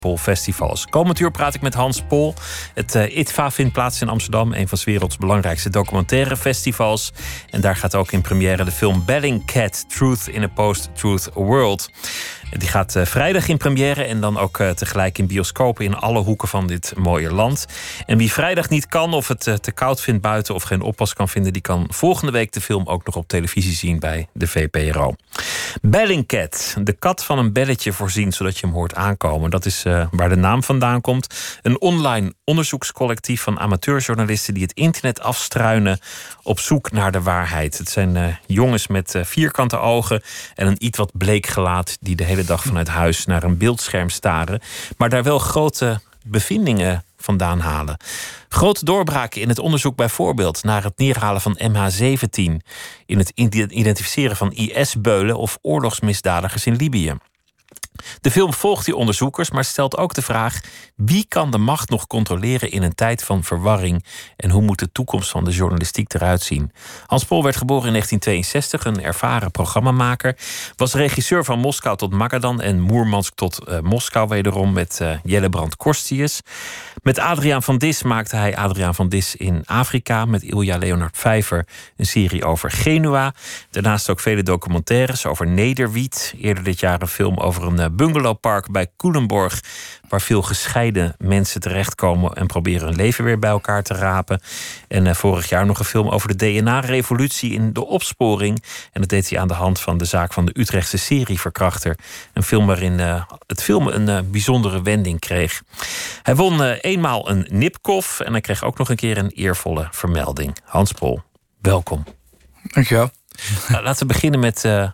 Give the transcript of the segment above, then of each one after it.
Pol Festivals. Komend uur praat ik met Hans Pol. Het ITVA vindt plaats in Amsterdam, een van 's werelds belangrijkste documentaire festivals. En daar gaat ook in première de film Bellingcat, Truth in a Post-Truth World. Die gaat vrijdag in première en dan ook tegelijk in bioscopen in alle hoeken van dit mooie land. En wie vrijdag niet kan of het te koud vindt buiten of geen oppas kan vinden, die kan volgende week de film ook nog op televisie zien bij de VPRO. Bellingcat, de kat van een belletje voorzien zodat je hem hoort aankomen. Dat is waar de naam vandaan komt. Een online onderzoekscollectief van amateurjournalisten die het internet afstruinen op zoek naar de waarheid. Het zijn jongens met vierkante ogen en een iets wat bleek gelaat die de hele dag vanuit huis naar een beeldscherm staren, maar daar wel grote bevindingen vandaan halen. Grote doorbraken in het onderzoek bijvoorbeeld naar het neerhalen van MH17, in het identificeren van IS-beulen of oorlogsmisdadigers in Libië. De film volgt die onderzoekers, maar stelt ook de vraag: wie kan de macht nog controleren in een tijd van verwarring en hoe moet de toekomst van de journalistiek eruit zien? Hans Pol werd geboren in 1962, een ervaren programmamaker. Was regisseur van Moskou tot Magadan en Moermansk tot Moskou wederom met Jelle Brand Korstius. Met Adriaan van Dis maakte hij Adriaan van Dis in Afrika. Met Ilja Leonard Vijver een serie over Genua. Daarnaast ook vele documentaires over Nederwiet. Eerder dit jaar een film over een bungalowpark bij Culemborg, waar veel gescheiden mensen terechtkomen en proberen hun leven weer bij elkaar te rapen. En vorig jaar nog een film over de DNA-revolutie in de opsporing. En dat deed hij aan de hand van de zaak van de Utrechtse serieverkrachter. Een film waarin het filmen een bijzondere wending kreeg. Hij won eenmaal een Nipkoff en hij kreeg ook nog een keer een eervolle vermelding. Hans Pol, welkom. Dankjewel. Nou, laten we beginnen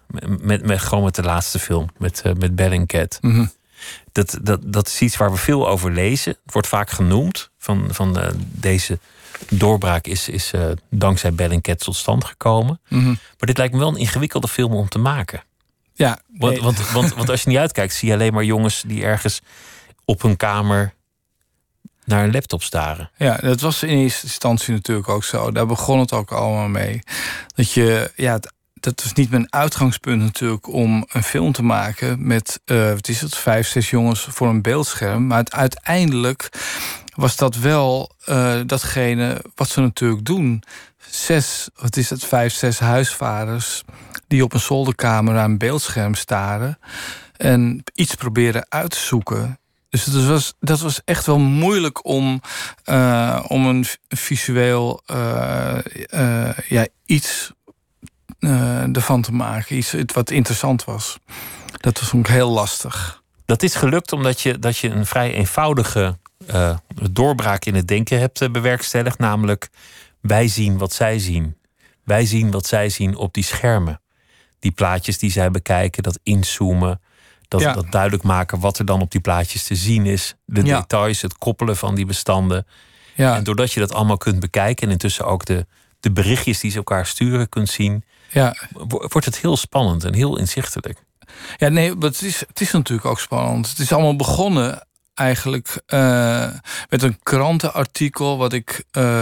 met de laatste film, met Bellingcat. Mm-hmm. Dat is iets waar we veel over lezen. Het wordt vaak genoemd. Deze doorbraak is dankzij Bellingcat tot stand gekomen. Mm-hmm. Maar dit lijkt me wel een ingewikkelde film om te maken. Ja, nee. Want als je niet uitkijkt, zie je alleen maar jongens die ergens op hun kamer naar een laptop staren. Ja, dat was in eerste instantie natuurlijk ook zo. Daar begon het ook allemaal mee. Dat was niet mijn uitgangspunt natuurlijk om een film te maken met 5, 6 jongens voor een beeldscherm. Maar uiteindelijk was dat wel datgene wat ze natuurlijk doen. 5, 6 huisvaders die op een zolderkamer naar een beeldscherm staren en iets proberen uit te zoeken. Dus dat was echt wel moeilijk om een visueel iets ervan te maken. Iets wat interessant was. Dat was ook heel lastig. Dat is gelukt omdat je een vrij eenvoudige doorbraak in het denken hebt bewerkstelligd. Namelijk, wij zien wat zij zien. Wij zien wat zij zien op die schermen. Die plaatjes die zij bekijken, dat inzoomen. Dat duidelijk maken wat er dan op die plaatjes te zien is. De details, het koppelen van die bestanden. Ja. En doordat je dat allemaal kunt bekijken en intussen ook de berichtjes die ze elkaar sturen kunt zien, wordt het heel spannend en heel inzichtelijk. Ja, nee, maar het is natuurlijk ook spannend. Het is allemaal begonnen eigenlijk met een krantenartikel wat ik,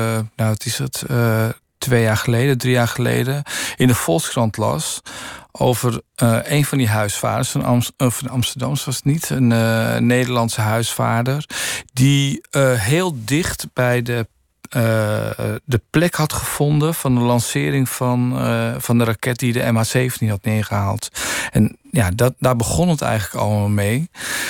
3 jaar geleden in de Volkskrant las over een van die huisvaders van Amsterdam, was het niet, een Nederlandse huisvader die heel dicht bij de plek had gevonden van de lancering van de raket die de MH17 had neergehaald. En ja, daar begon het eigenlijk allemaal mee.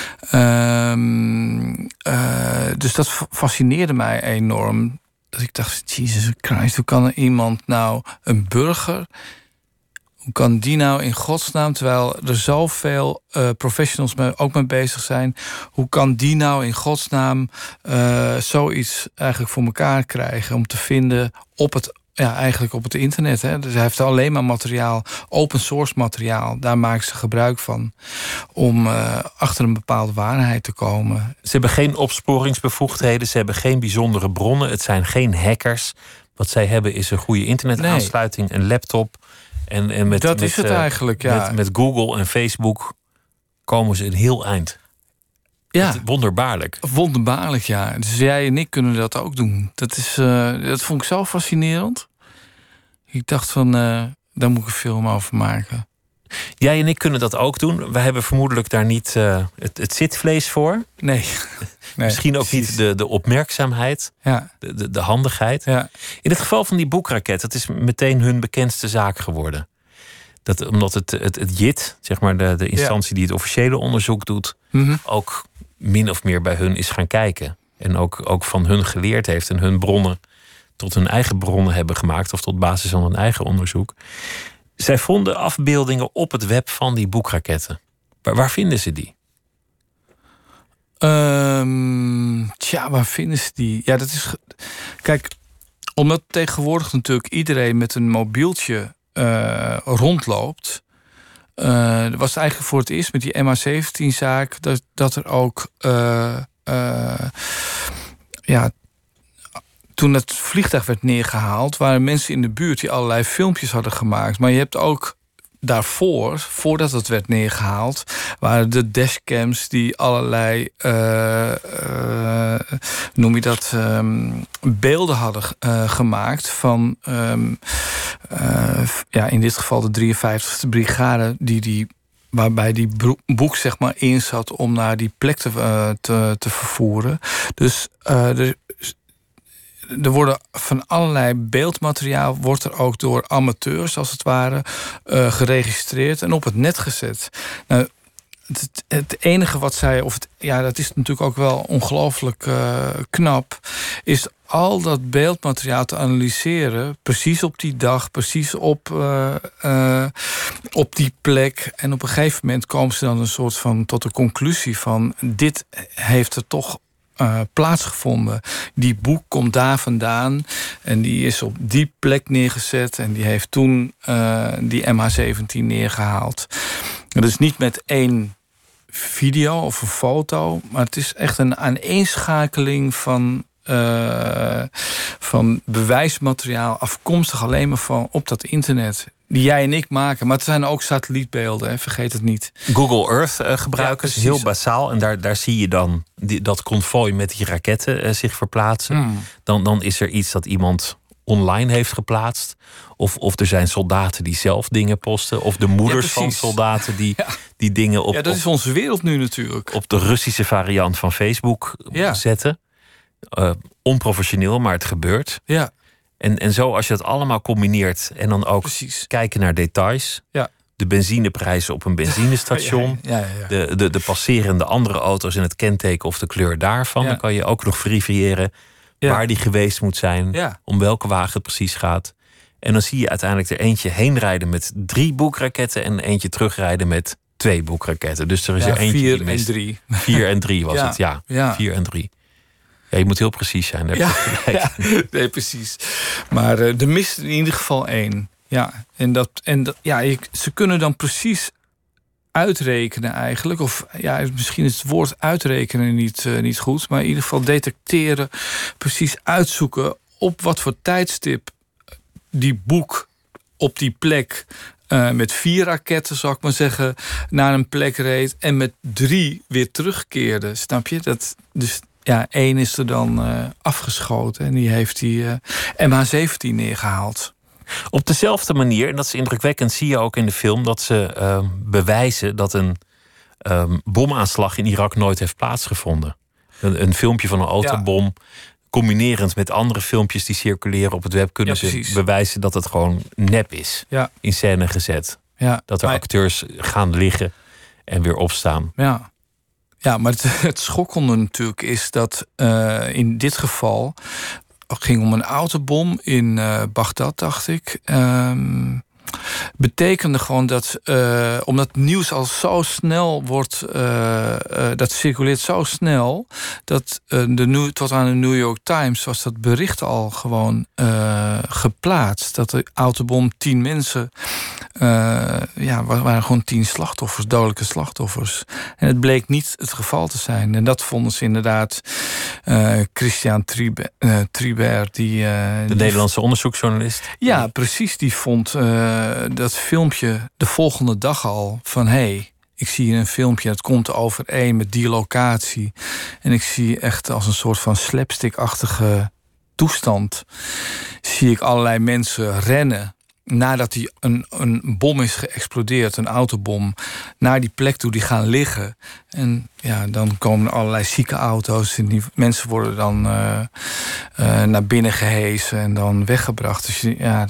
Dus dat fascineerde mij enorm. Dat ik dacht, Jesus Christ, hoe kan er iemand nou, een burger, hoe kan die nou in godsnaam, terwijl er zoveel professionals ook mee bezig zijn, hoe kan die nou in godsnaam zoiets eigenlijk voor elkaar krijgen om te vinden op het internet. Hè? Dus hij heeft alleen maar materiaal, open source materiaal. Daar maken ze gebruik van om achter een bepaalde waarheid te komen. Ze hebben geen opsporingsbevoegdheden, ze hebben geen bijzondere bronnen. Het zijn geen hackers. Wat zij hebben is een goede internetaansluiting, een laptop. En met het eigenlijk, ja. Met Google en Facebook komen ze een heel eind. Ja. Wonderbaarlijk. Wonderbaarlijk, ja. Dus jij en ik kunnen dat ook doen. Dat vond ik zo fascinerend. Ik dacht van, daar moet ik een film over maken. Jij en ik kunnen dat ook doen. We hebben vermoedelijk daar niet het zitvlees voor. Nee. Misschien ook precies. niet de opmerkzaamheid, Ja. de handigheid. Ja. In het geval van die boekraket, dat is meteen hun bekendste zaak geworden. Omdat het JIT, zeg maar de instantie die het officiële onderzoek doet, ook min of meer bij hun is gaan kijken. En ook van hun geleerd heeft en hun bronnen tot hun eigen bronnen hebben gemaakt, of tot basis van hun eigen onderzoek. Zij vonden afbeeldingen op het web van die boekraketten. Waar vinden ze die? Waar vinden ze die? Ja, dat is. Kijk, omdat tegenwoordig natuurlijk iedereen met een mobieltje rondloopt. Was eigenlijk voor het eerst met die MH17-zaak dat er ook. Toen het vliegtuig werd neergehaald, waren mensen in de buurt die allerlei filmpjes hadden gemaakt. Maar je hebt ook daarvoor, voordat het werd neergehaald, waren de dashcams die allerlei, noem je dat, beelden hadden gemaakt van, in dit geval de 53e brigade, waarbij die boek zeg maar in zat om naar die plek te vervoeren. Dus er worden van allerlei beeldmateriaal wordt er ook door amateurs, als het ware, geregistreerd en op het net gezet. Nou, het enige wat zij, dat is natuurlijk ook wel ongelooflijk knap, is al dat beeldmateriaal te analyseren, precies op die dag, precies op die plek. En op een gegeven moment komen ze dan een soort van tot de conclusie van: dit heeft er toch plaatsgevonden. Die boek komt daar vandaan en die is op die plek neergezet en die heeft toen die MH17 neergehaald. Dus niet met één video of een foto, maar het is echt een aaneenschakeling van bewijsmateriaal afkomstig alleen maar van op dat internet. Die jij en ik maken. Maar het zijn ook satellietbeelden, hè, vergeet het niet. Google Earth gebruiken ze heel basaal. En daar zie je dan dat konvooi met die raketten zich verplaatsen. Dan is er iets dat iemand online heeft geplaatst. Of er zijn soldaten die zelf dingen posten. Of de moeders van soldaten die dingen op... Ja, dat is onze wereld nu natuurlijk. Op de Russische variant van Facebook zetten. Onprofessioneel, maar het gebeurt. Ja. En zo, als je dat allemaal combineert en dan ook kijken naar details. Ja. De benzineprijzen op een benzinestation. De passerende andere auto's en het kenteken of de kleur daarvan. Ja. Dan kan je ook nog verifiëren waar die geweest moet zijn. Ja. Om welke wagen het precies gaat. En dan zie je uiteindelijk er eentje heen rijden met 3 boekraketten. En eentje terugrijden met 2 boekraketten. Dus er is er eentje 4 die mist. en 3. 4 en 3 was het, ja. 4 en 3. Ja, je moet heel precies zijn. Nee, precies. Maar er mist in ieder geval 1. Ja, ze kunnen dan precies uitrekenen eigenlijk. Of misschien is het woord uitrekenen niet goed. Maar in ieder geval detecteren, precies uitzoeken op wat voor tijdstip die boek op die plek met 4 raketten, zou ik maar zeggen, naar een plek reed en met 3 weer terugkeerde. Snap je? Dus 1 is er dan afgeschoten en die heeft die MH17 neergehaald. Op dezelfde manier, en dat is indrukwekkend, zie je ook in de film dat ze bewijzen dat een bomaanslag in Irak nooit heeft plaatsgevonden. Een filmpje van een autobom, combinerend met andere filmpjes die circuleren op het web, kunnen ze bewijzen dat het gewoon nep is. Ja. In scène gezet. Ja. Dat er acteurs gaan liggen en weer opstaan. Ja. Ja, maar het schokkende natuurlijk is dat in dit geval het ging om een autobom in Bagdad, dacht ik. Betekende gewoon dat, omdat nieuws al zo snel wordt, dat circuleert zo snel, dat tot aan de New York Times was dat bericht al gewoon geplaatst. Dat de autobom 10 mensen, waren gewoon 10 slachtoffers, dodelijke slachtoffers. En het bleek niet het geval te zijn. En dat vonden ze inderdaad Christian Tribert, de Nederlandse onderzoeksjournalist. Ja, precies. Die vond dat filmpje de volgende dag al van ik zie hier een filmpje, het komt overeen met die locatie. En ik zie echt als een soort van slapstick-achtige toestand, zie ik allerlei mensen rennen nadat die een bom is geëxplodeerd, een autobom, naar die plek toe, die gaan liggen. En ja, dan komen er allerlei zieke auto's en die mensen worden dan naar binnen gehesen en dan weggebracht. Dus ja,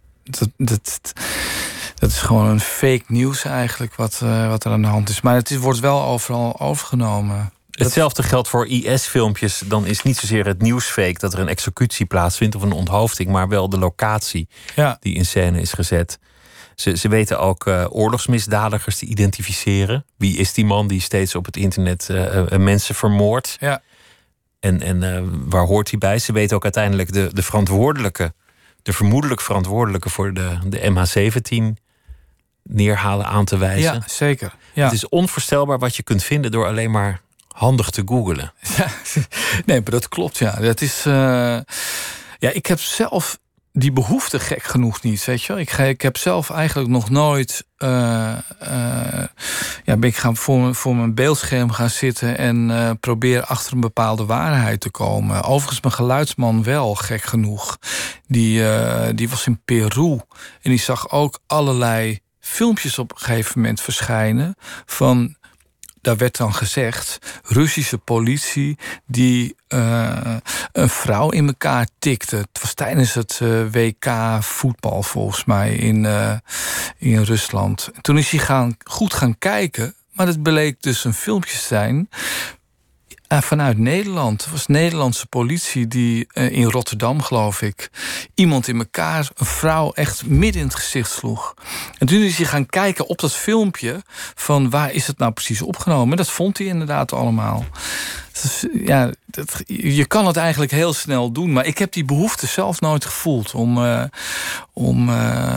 dat is gewoon een fake nieuws eigenlijk wat er aan de hand is. Maar het wordt wel overal overgenomen. Hetzelfde geldt voor IS-filmpjes. Dan is niet zozeer het nieuws fake dat er een executie plaatsvindt of een onthoofding, maar wel de locatie die in scène is gezet. Ze weten ook oorlogsmisdadigers te identificeren. Wie is die man die steeds op het internet mensen vermoordt? Ja. En waar hoort hij bij? Ze weten ook uiteindelijk de verantwoordelijke, de vermoedelijk verantwoordelijke voor de MH17 neerhalen aan te wijzen. Ja, zeker. Ja. Het is onvoorstelbaar wat je kunt vinden door alleen maar handig te googlen. Ja, nee, maar dat klopt, ja. Dat is, ja, ik heb zelf die behoefte gek genoeg niet, weet je. Ik heb zelf eigenlijk nog nooit ben ik gaan voor mijn beeldscherm gaan zitten en probeer achter een bepaalde waarheid te komen. Overigens mijn geluidsman wel, gek genoeg. Die was in Peru en die zag ook allerlei filmpjes op een gegeven moment verschijnen van, daar werd dan gezegd, Russische politie die een vrouw in elkaar tikte. Het was tijdens het WK voetbal volgens mij in Rusland. En toen is hij goed gaan kijken, maar het bleek dus een filmpje te zijn vanuit Nederland. Het was Nederlandse politie die in Rotterdam, geloof ik, iemand in elkaar, een vrouw, echt midden in het gezicht sloeg. En toen is hij gaan kijken op dat filmpje van waar is het nou precies opgenomen. En dat vond hij inderdaad allemaal. Dus, ja, je kan het eigenlijk heel snel doen, maar ik heb die behoefte zelf nooit gevoeld om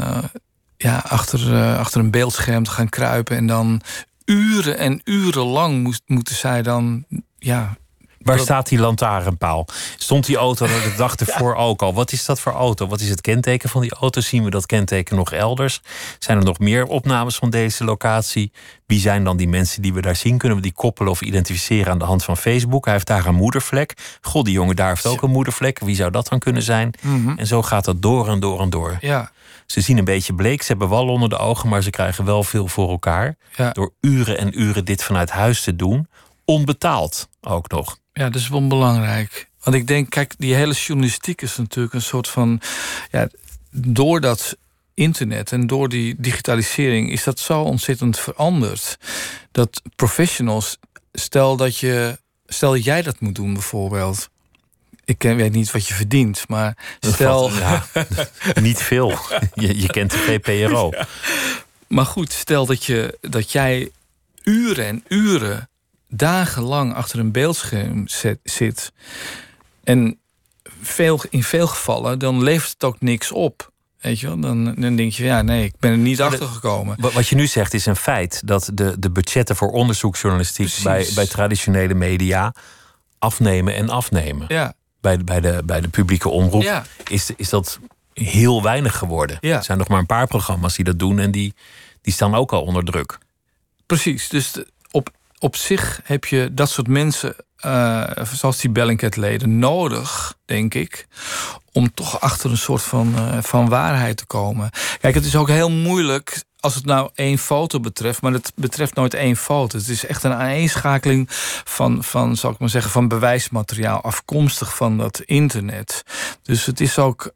achter een beeldscherm te gaan kruipen en dan uren en uren lang moeten zij dan. Ja, waar staat die lantaarnpaal? Stond die auto er de dag ervoor ook al? Wat is dat voor auto? Wat is het kenteken van die auto? Zien we dat kenteken nog elders? Zijn er nog meer opnames van deze locatie? Wie zijn dan die mensen die we daar zien? Kunnen we die koppelen of identificeren aan de hand van Facebook? Hij heeft daar een moedervlek. God, die jongen daar heeft ook een moedervlek. Wie zou dat dan kunnen zijn? En zo gaat dat door en door en door. Ja. Ze zien een beetje bleek, ze hebben wal onder de ogen, maar ze krijgen wel veel voor elkaar. Ja. Door uren en uren dit vanuit huis te doen. Onbetaald ook nog. Ja, dat is wel belangrijk. Want ik denk, kijk, die hele journalistiek is natuurlijk een soort van, ja, door dat internet en door die digitalisering is dat zo ontzettend veranderd. Dat professionals, stel dat jij dat moet doen bijvoorbeeld. Ik weet niet wat je verdient, maar stel. Ja, niet veel. Je kent de VPRO. Ja. Maar goed, stel dat jij uren en uren, dagenlang achter een beeldscherm zit. En in veel gevallen, dan levert het ook niks op. Weet je wel? Dan denk je, ja, nee, ik ben er niet achter gekomen. Wat je nu zegt is een feit. Dat de budgetten voor onderzoeksjournalistiek bij traditionele media afnemen en afnemen. Ja. Bij de publieke omroep is dat heel weinig geworden. Ja. Er zijn nog maar een paar programma's die dat doen en die staan ook al onder druk. Precies, dus op zich heb je dat soort mensen, zoals die Bellingcat-leden, nodig, denk ik, om toch achter een soort van waarheid te komen. Kijk, het is ook heel moeilijk als het nou één foto betreft, maar het betreft nooit één foto. Het is echt een aaneenschakeling van zal ik maar zeggen, van bewijsmateriaal afkomstig van dat internet. Dus het is ook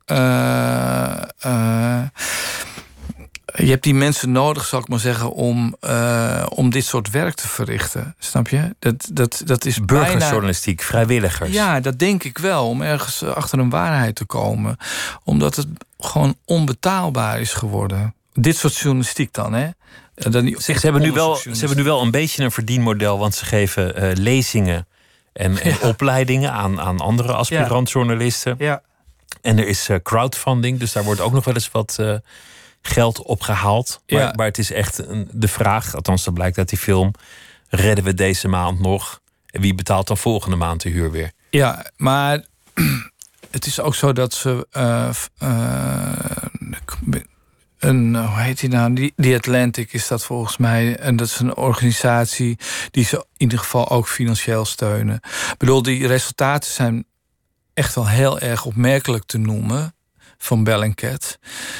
je hebt die mensen nodig, zal ik maar zeggen, om dit soort werk te verrichten. Snap je? Dat is burgerjournalistiek, bijna vrijwilligers. Ja, dat denk ik wel. Om ergens achter een waarheid te komen. Omdat het gewoon onbetaalbaar is geworden. Dit soort journalistiek dan, hè? Ze hebben nu wel een beetje een verdienmodel, want ze geven lezingen en opleidingen aan andere aspirantjournalisten. Ja. En er is crowdfunding, dus daar wordt ook nog wel eens wat geld opgehaald. Maar het is echt de vraag, althans dat blijkt uit die film, redden we deze maand nog? En wie betaalt dan volgende maand de huur weer? Ja, maar het is ook zo dat ze hoe heet die nou? Die Atlantic is dat volgens mij. En dat is een organisatie die ze in ieder geval ook financieel steunen. Ik bedoel, die resultaten zijn echt wel heel erg opmerkelijk te noemen van Bellingcat.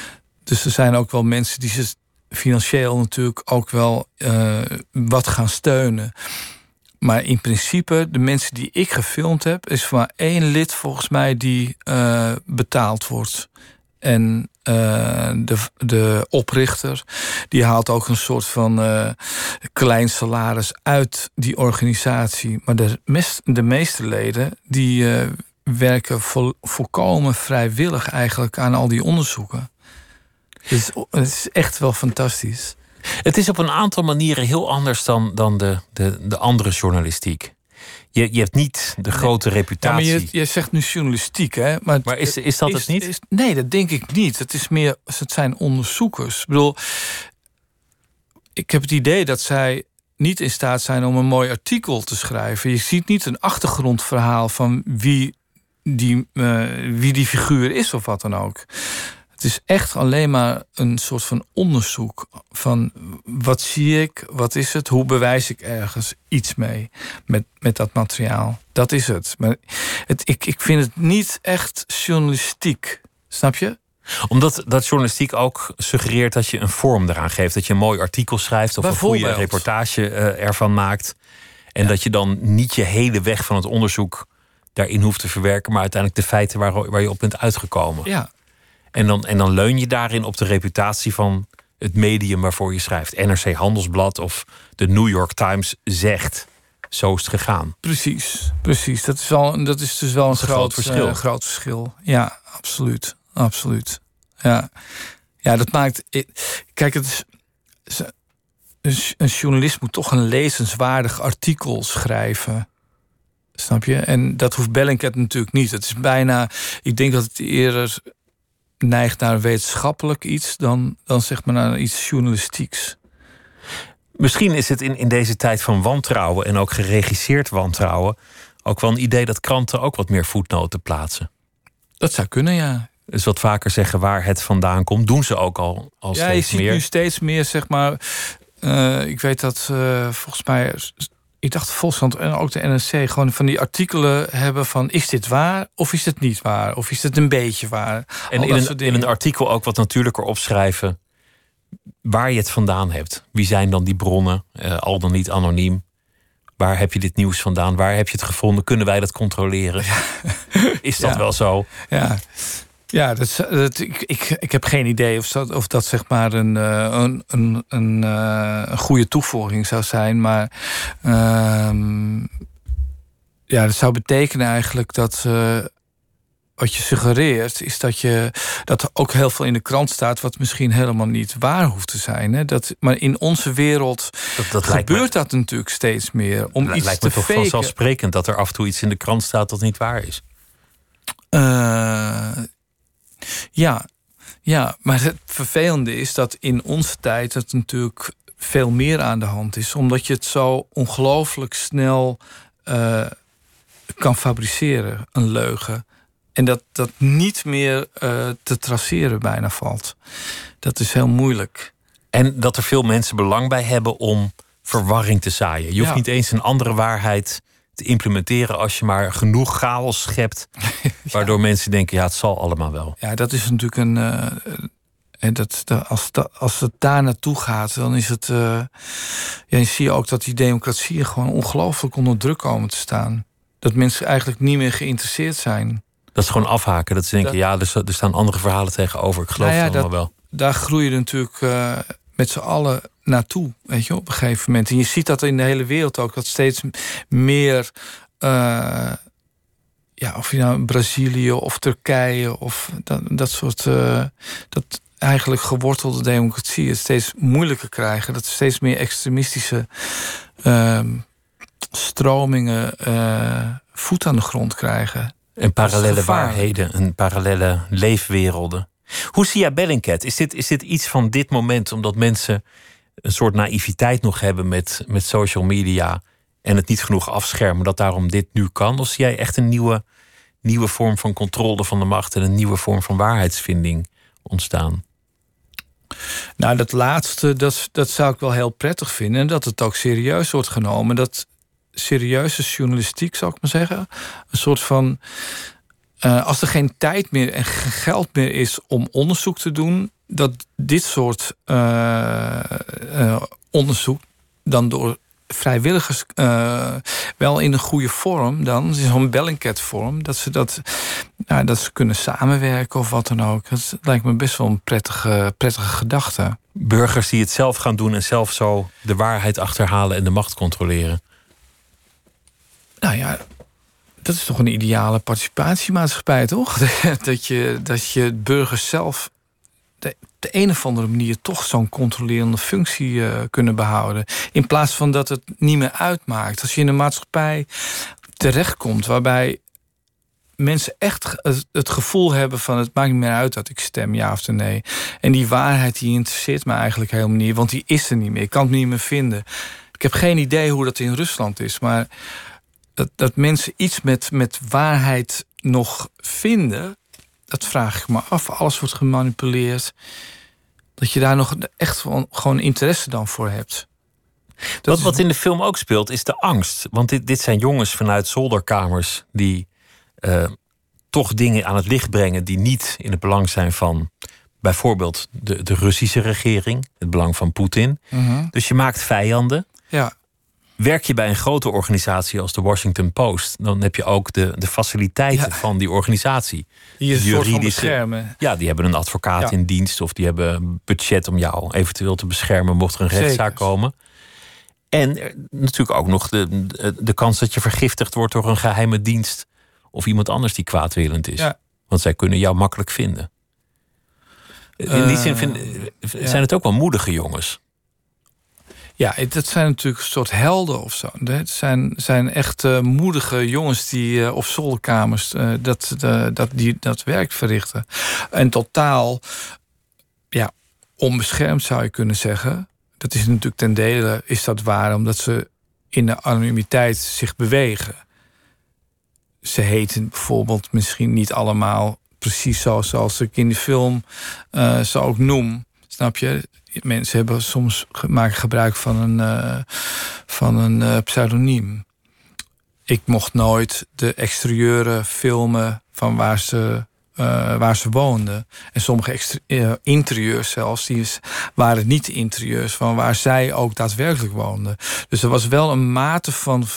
Dus er zijn ook wel mensen die ze financieel natuurlijk ook wel wat gaan steunen. Maar in principe, de mensen die ik gefilmd heb, is maar 1 lid volgens mij die betaald wordt. En de oprichter, die haalt ook een soort van klein salaris uit die organisatie. Maar de meeste leden, die werken volkomen vrijwillig eigenlijk aan al die onderzoeken. Het is echt wel fantastisch. Het is op een aantal manieren heel anders dan de andere journalistiek. Je hebt niet de grote reputatie. Ja, maar je zegt nu journalistiek, hè? Maar is dat het niet? Nee, dat denk ik niet. Het zijn onderzoekers. Ik bedoel, ik heb het idee dat zij niet in staat zijn om een mooi artikel te schrijven. Je ziet niet een achtergrondverhaal van wie die figuur is of wat dan ook. Het is echt alleen maar een soort van onderzoek van wat zie ik, wat is het, hoe bewijs ik ergens iets mee met dat materiaal. Dat is het. Maar ik vind het niet echt journalistiek. Snap je? Omdat dat journalistiek ook suggereert dat je een vorm eraan geeft. Dat je een mooi artikel schrijft of een goede reportage ervan maakt. En dat je dan niet je hele weg van het onderzoek daarin hoeft te verwerken, maar uiteindelijk de feiten waar je op bent uitgekomen. Ja. En dan leun je daarin op de reputatie van het medium waarvoor je schrijft. NRC Handelsblad of de New York Times zegt. Zo is het gegaan. Precies. Dat is dus wel een groot verschil. Ja, absoluut. Ja, dat maakt... Kijk, een journalist moet toch een lezenswaardig artikel schrijven. Snap je? En dat hoeft Bellingcat natuurlijk niet. Het is bijna... Ik denk dat het eerder neigt naar wetenschappelijk iets dan zeg maar naar iets journalistieks. Misschien is het in deze tijd van wantrouwen en ook geregisseerd wantrouwen ook wel een idee dat kranten ook wat meer voetnoten plaatsen. Dat zou kunnen, ja. Dus wat vaker zeggen waar het vandaan komt, doen ze ook al steeds meer. Ja, je ziet nu steeds meer, zeg maar. Ik weet dat volgens mij, ik dacht Volkskrant en ook de NRC gewoon van die artikelen hebben van is dit waar of is het niet waar? Of is het een beetje waar? En in een artikel ook wat natuurlijker opschrijven waar je het vandaan hebt. Wie zijn dan die bronnen, al dan niet anoniem? Waar heb je dit nieuws vandaan? Waar heb je het gevonden? Kunnen wij dat controleren? Ja. Is dat wel zo? Ja, ik heb geen idee of dat zeg maar een goede toevoeging zou zijn. Maar dat zou betekenen eigenlijk dat wat je suggereert is dat er ook heel veel in de krant staat wat misschien helemaal niet waar hoeft te zijn. Hè? Maar in onze wereld gebeurt dat natuurlijk steeds meer. Om iets lijkt me te toch faken. vanzelfsprekend dat er af en toe iets in de krant staat dat niet waar is. Ja, maar het vervelende is dat in onze tijd het natuurlijk veel meer aan de hand is. Omdat je het zo ongelooflijk snel kan fabriceren, een leugen. En dat niet meer te traceren bijna valt. Dat is heel moeilijk. En dat er veel mensen belang bij hebben om verwarring te zaaien. Je hoeft niet eens een andere waarheid te implementeren als je maar genoeg chaos schept, waardoor mensen denken, het zal allemaal wel. Ja, dat is natuurlijk als het daar naartoe gaat, dan is het... je zie je ook dat die democratieën gewoon ongelooflijk onder druk komen te staan. Dat mensen eigenlijk niet meer geïnteresseerd zijn. Dat is gewoon afhaken. Dat ze denken, er staan andere verhalen tegenover. Ik geloof het allemaal wel. Daar groei je natuurlijk met z'n allen naartoe, weet je, op een gegeven moment. En je ziet dat in de hele wereld ook, dat steeds meer... of je nou Brazilië of Turkije of dat soort... dat eigenlijk gewortelde democratie het steeds moeilijker krijgen. Dat steeds meer extremistische stromingen voet aan de grond krijgen. En parallele waarheden en parallele leefwerelden. Hoe zie jij Bellingcat? Is dit iets van dit moment, omdat mensen een soort naïviteit nog hebben met social media en het niet genoeg afschermen, dat daarom dit nu kan? Of zie jij echt een nieuwe vorm van controle van de macht en een nieuwe vorm van waarheidsvinding ontstaan? Nou, dat laatste, dat zou ik wel heel prettig vinden. En dat het ook serieus wordt genomen. Dat serieuze journalistiek, zou ik maar zeggen. Een soort van... als er geen tijd meer en geen geld meer is om onderzoek te doen, dat dit soort onderzoek dan door vrijwilligers wel in een goede vorm, dan zo'n Bellingcat-vorm, dat ze kunnen samenwerken of wat dan ook. Dat lijkt me best wel een prettige gedachte. Burgers die het zelf gaan doen en zelf zo de waarheid achterhalen en de macht controleren. Nou ja, dat is toch een ideale participatiemaatschappij, toch? Dat je burgers zelf de een of andere manier toch zo'n controlerende functie kunnen behouden. In plaats van dat het niet meer uitmaakt. Als je in een maatschappij terechtkomt waarbij mensen echt het gevoel hebben van het maakt niet meer uit dat ik stem, ja of nee. En die waarheid die interesseert me eigenlijk helemaal niet, want die is er niet meer. Ik kan het niet meer vinden. Ik heb geen idee hoe dat in Rusland is, maar dat mensen iets met waarheid nog vinden, dat vraag ik me af. Alles wordt gemanipuleerd. Dat je daar nog echt gewoon interesse dan voor hebt. Wat in de film ook speelt, is de angst. Want dit zijn jongens vanuit zolderkamers die toch dingen aan het licht brengen die niet in het belang zijn van bijvoorbeeld de Russische regering, het belang van Poetin. Mm-hmm. Dus je maakt vijanden. Ja. Werk je bij een grote organisatie als de Washington Post, dan heb je ook de faciliteiten van die organisatie. Die is een soort van beschermen. Ja, die hebben een advocaat in dienst of die hebben budget om jou eventueel te beschermen mocht er een rechtszaak komen. En natuurlijk ook nog de kans dat je vergiftigd wordt door een geheime dienst of iemand anders die kwaadwillend is. Ja. Want zij kunnen jou makkelijk vinden. In die zin zijn het ook wel moedige jongens. Ja, dat zijn natuurlijk een soort helden of zo. Het zijn echt moedige jongens die op zolderkamers dat werk verrichten. En totaal onbeschermd zou je kunnen zeggen. Dat is natuurlijk ten dele is dat waar, omdat ze in de anonimiteit zich bewegen. Ze heten bijvoorbeeld misschien niet allemaal precies zoals ik in de film ze ook noem. Snap je? Mensen hebben soms maken gebruik van een pseudoniem. Ik mocht nooit de exterieuren filmen van waar ze woonden. En sommige interieurs zelfs, waren niet interieurs van waar zij ook daadwerkelijk woonden. Dus er was wel een mate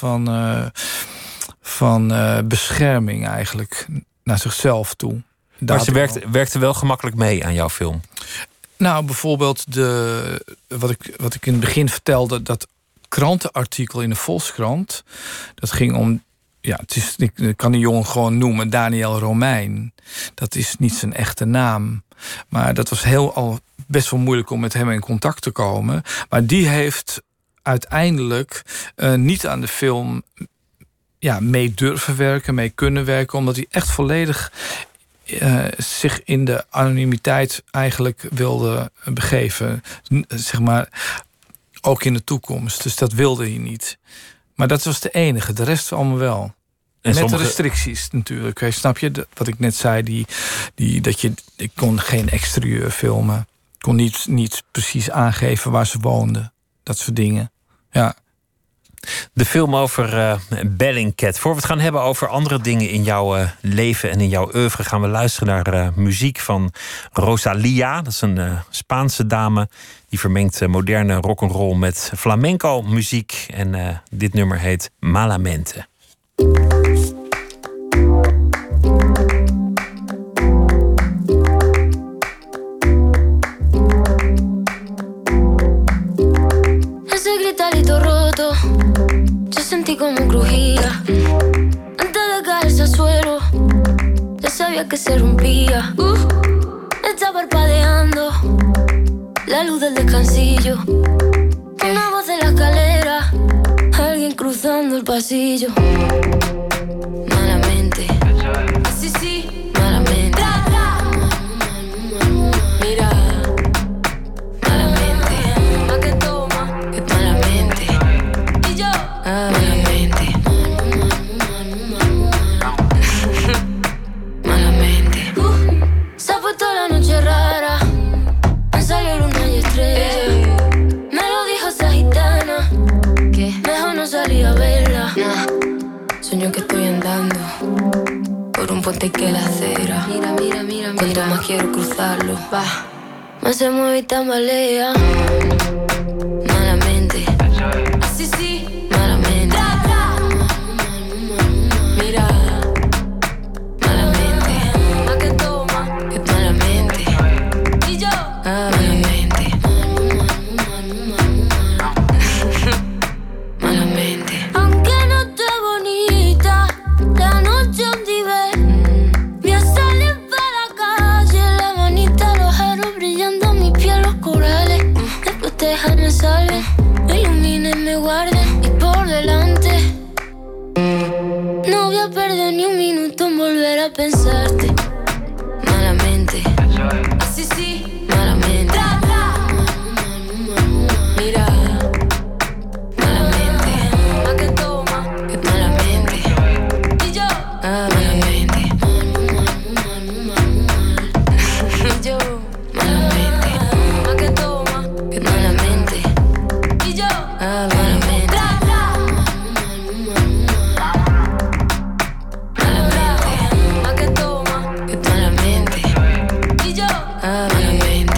van bescherming eigenlijk naar zichzelf toe. Maar ze werkte wel gemakkelijk mee aan jouw film. Nou, bijvoorbeeld wat ik in het begin vertelde, dat krantenartikel in de Volkskrant. Dat ging om, ik kan die jongen gewoon noemen, Daniel Romein. Dat is niet zijn echte naam. Maar dat was best wel moeilijk om met hem in contact te komen. Maar die heeft uiteindelijk niet aan de film mee durven werken, mee kunnen werken, omdat hij echt volledig zich in de anonimiteit eigenlijk wilde begeven. Zeg maar, ook in de toekomst. Dus dat wilde hij niet. Maar dat was de enige. De rest allemaal wel. En met de restricties natuurlijk. Snap je wat ik net zei? Ik kon geen exterieur filmen. Ik kon niet precies aangeven waar ze woonden. Dat soort dingen. Ja. De film over Bellingcat. Voor we het gaan hebben over andere dingen in jouw leven en in jouw oeuvre, gaan we luisteren naar muziek van Rosalia. Dat is een Spaanse dame die vermengt moderne rock'n'roll met flamenco muziek. En dit nummer heet Malamente. Ese gritarito roto, yo sentí como crujía. Antes de caerse al suelo, ya sabía que se rompía. Está parpadeando la luz del descansillo. Una voz de la escalera, alguien cruzando el pasillo. Malamente, sí, sí, malamente. Mira, malamente, más que toma, malamente. Y yo, malamente, malamente. Se ha puesto la noche rara, me salió luna y estrella. Me lo dijo esa gitana, que mejor no salí a verla. Sueño que estoy andando por un puente que la acera. Mira, mira, mira, mira. Cuanto más quiero cruzarlo, va más se mueve y tambalea. Malamente, así sí, malamente. Mira, malamente, más que toma, que malamente. Y yo, malamente, malamente. Aunque no esté bonita, la noche un nivel. Voy a salir para la calle, la manita, los aros brillando, mi piel, los corales. Después déjame salven, me iluminen, me guarden. Y por delante, no voy a perder ni un minuto en volver a pensarte. Malamente, así sí, malamente. Mira, malamente, más que toma, que malamente. Y yo, malamente. Y yo, malamente, más que toma, que malamente. Y yo, malamente. Más que toma, que malamente. Y yo, malamente.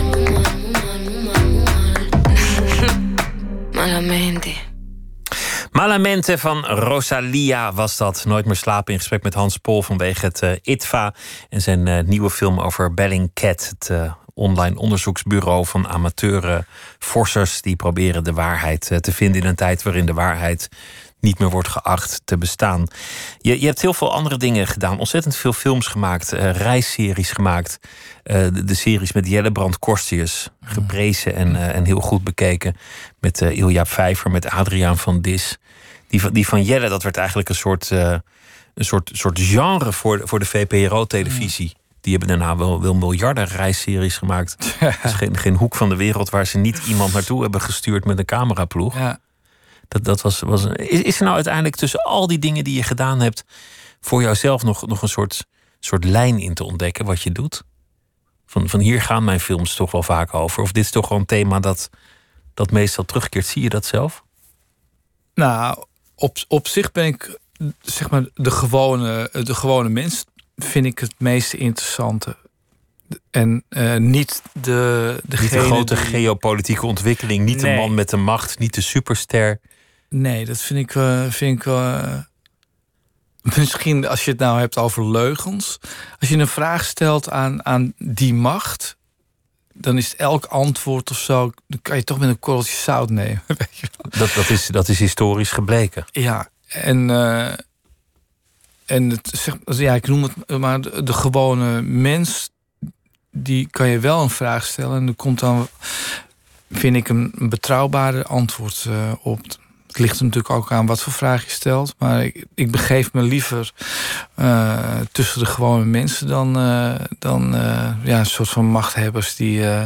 Malamente. Malamente van Rosalia was dat. Nooit meer slapen in gesprek met Hans Pol vanwege het ITVA en zijn nieuwe film over Bellingcat, het online onderzoeksbureau van amateur-forsers die proberen de waarheid te vinden in een tijd waarin de waarheid niet meer wordt geacht te bestaan. Je hebt heel veel andere dingen gedaan. Ontzettend veel films gemaakt, reisseries gemaakt. De series met Jelle Brand-Korstius, geprezen en heel goed bekeken. Met Ilja Vijver, met Adriaan van Dis. Die van Jelle, dat werd eigenlijk een soort genre voor de VPRO-televisie. Die hebben daarna wel miljarden reisseries gemaakt. Er is geen hoek van de wereld waar ze niet iemand naartoe hebben gestuurd met een cameraploeg. Ja. Dat was is er nou uiteindelijk tussen al die dingen die je gedaan hebt voor jouzelf nog een soort lijn in te ontdekken wat je doet? Van hier gaan mijn films toch wel vaak over. Of dit is toch gewoon een thema dat meestal terugkeert. Zie je dat zelf? Nou, op zich ben ik, zeg maar, de gewone mens vind ik het meest interessante. En niet de grote geopolitieke ontwikkeling, niet de man met de macht, niet de superster. Nee, dat vind ik misschien als je het nou hebt over leugens. Als je een vraag stelt aan die macht, dan is elk antwoord of zo, dan kan je toch met een korreltje zout nemen. Weet je wel? Dat is historisch gebleken. Ja, en ik noem het maar de gewone mens, die kan je wel een vraag stellen en er komt dan, vind ik, een betrouwbare antwoord op. Het ligt er natuurlijk ook aan wat voor vraag je stelt, maar ik begeef me liever tussen de gewone mensen dan een soort van machthebbers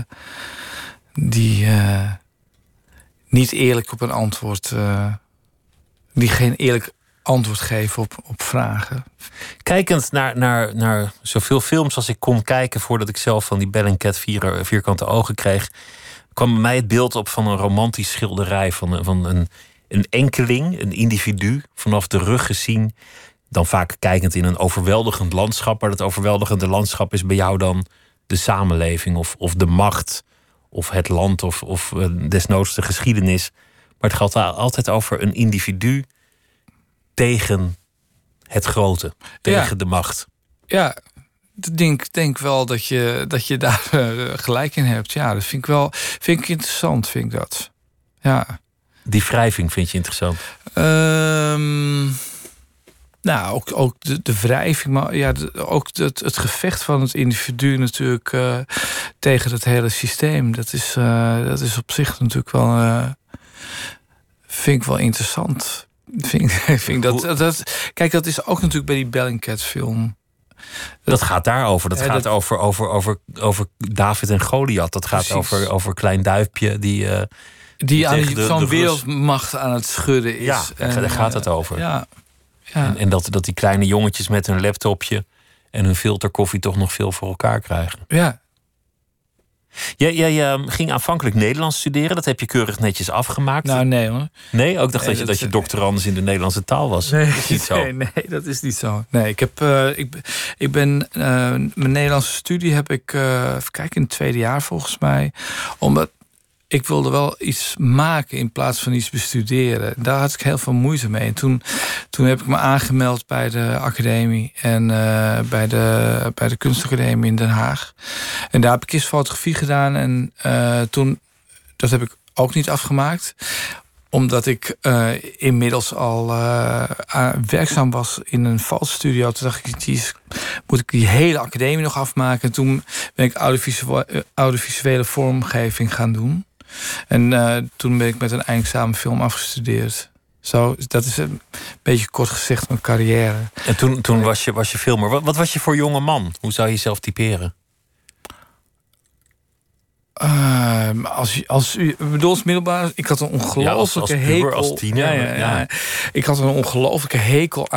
die niet eerlijk op een antwoord, die geen eerlijk antwoord geven op vragen. Kijkend naar zoveel films als ik kon kijken voordat ik zelf van die Bellingcat vierkante ogen kreeg, kwam bij mij het beeld op van een romantisch schilderij van een enkeling, een individu, vanaf de rug gezien, dan vaak kijkend in een overweldigend landschap, maar dat overweldigende landschap is bij jou dan de samenleving of de macht of het land of desnoods de geschiedenis. Maar het gaat altijd over een individu tegen het grote, tegen de macht. Ja, ik denk wel dat je daar gelijk in hebt. Ja, dat vind ik interessant, vind ik dat. Ja. Die wrijving vind je interessant? Nou, ook de wrijving, maar ja, ook het gevecht van het individu natuurlijk tegen het hele systeem. Dat is op zich natuurlijk wel, vind ik wel interessant. Kijk, dat is ook natuurlijk bij die Bellingcat film. Dat gaat daarover. Dat gaat over David en Goliath. Dat gaat over Klein Duifje die aan zo'n wereldmacht aan het schudden is. Ja, daar gaat het over. Ja. En dat die kleine jongetjes met hun laptopje en hun filterkoffie toch nog veel voor elkaar krijgen. Ja. Jij ging aanvankelijk Nederlands studeren. Dat heb je keurig netjes afgemaakt. Nou, nee hoor. Nee? Ook dacht dat je doctorandus in de Nederlandse taal was. Nee, dat is niet zo. Nee, dat is niet zo. Nee, ik ben mijn Nederlandse studie heb ik even kijken, in het tweede jaar volgens mij. Omdat ik wilde wel iets maken in plaats van iets bestuderen. Daar had ik heel veel moeite mee. En toen heb ik me aangemeld bij de academie en bij de kunstacademie in Den Haag. En daar heb ik eerst fotografie gedaan. En dat heb ik ook niet afgemaakt. Omdat ik inmiddels al werkzaam was in een fotostudio. Toen dacht ik, moet ik die hele academie nog afmaken? En toen ben ik audiovisuele vormgeving gaan doen. En toen ben ik met een eindexamen film afgestudeerd. Zo, dat is een beetje kort gezegd mijn carrière. En toen was je filmer. Wat was je voor jonge man? Hoe zou je jezelf typeren? Als u bedoelt middelbaar, ik had een ongelofelijke hekel. Als tiener. Ja. Ik had een ongelofelijke hekel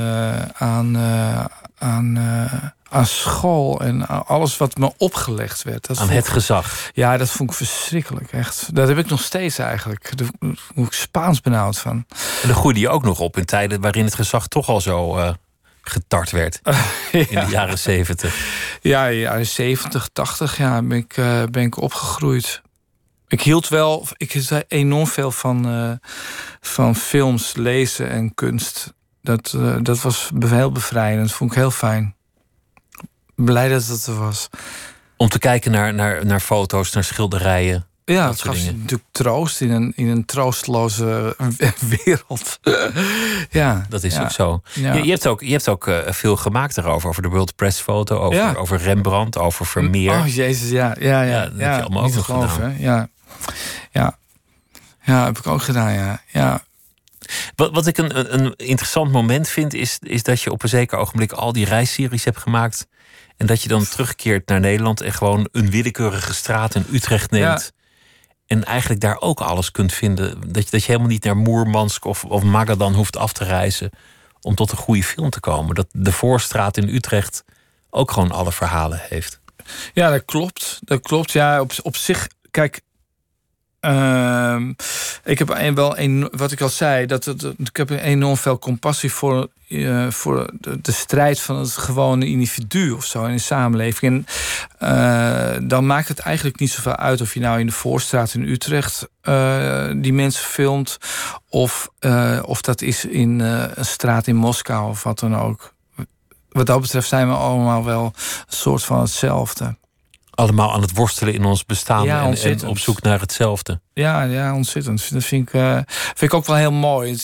aan school en aan alles wat me opgelegd werd. Het gezag. Ja, dat vond ik verschrikkelijk, echt. Dat heb ik nog steeds eigenlijk. Daar word ik Spaans benauwd van. En dan groeide je ook nog op in tijden waarin het gezag toch al zo getart werd. In de jaren 70. Ja, in de jaren 70, 80 ben ik opgegroeid. Ik hield enorm veel van films, lezen en kunst. Dat was heel bevrijdend. Dat vond ik heel fijn. Blij dat het er was. Om te kijken naar foto's, naar schilderijen. Ja, het gaf natuurlijk troost in een troosteloze wereld. Ja, dat is ook zo. Ja. Je hebt ook veel gemaakt erover. Over de World Press foto, over Rembrandt, over Vermeer. Oh jezus, ja. Dat heb je allemaal ook nog gedaan. Ja, heb ik ook gedaan, ja. Wat ik een interessant moment vind, is dat je op een zeker ogenblik al die reisseries hebt gemaakt. En dat je dan terugkeert naar Nederland en gewoon een willekeurige straat in Utrecht neemt. Ja. En eigenlijk daar ook alles kunt vinden. Dat je helemaal niet naar Moermansk of Magadan hoeft af te reizen om tot een goede film te komen. Dat de Voorstraat in Utrecht ook gewoon alle verhalen heeft. Ja, dat klopt. Ja, op zich, kijk. Ik heb wat ik al zei, ik heb enorm veel compassie voor de strijd van het gewone individu of zo in de samenleving. En dan maakt het eigenlijk niet zoveel uit of je nou in de Voorstraat in Utrecht die mensen filmt, of dat is in een straat in Moskou of wat dan ook. Wat dat betreft zijn we allemaal wel een soort van hetzelfde. Allemaal aan het worstelen in ons bestaan en op zoek naar hetzelfde. Ja, ontzettend. Dat vind ik ook wel heel mooi.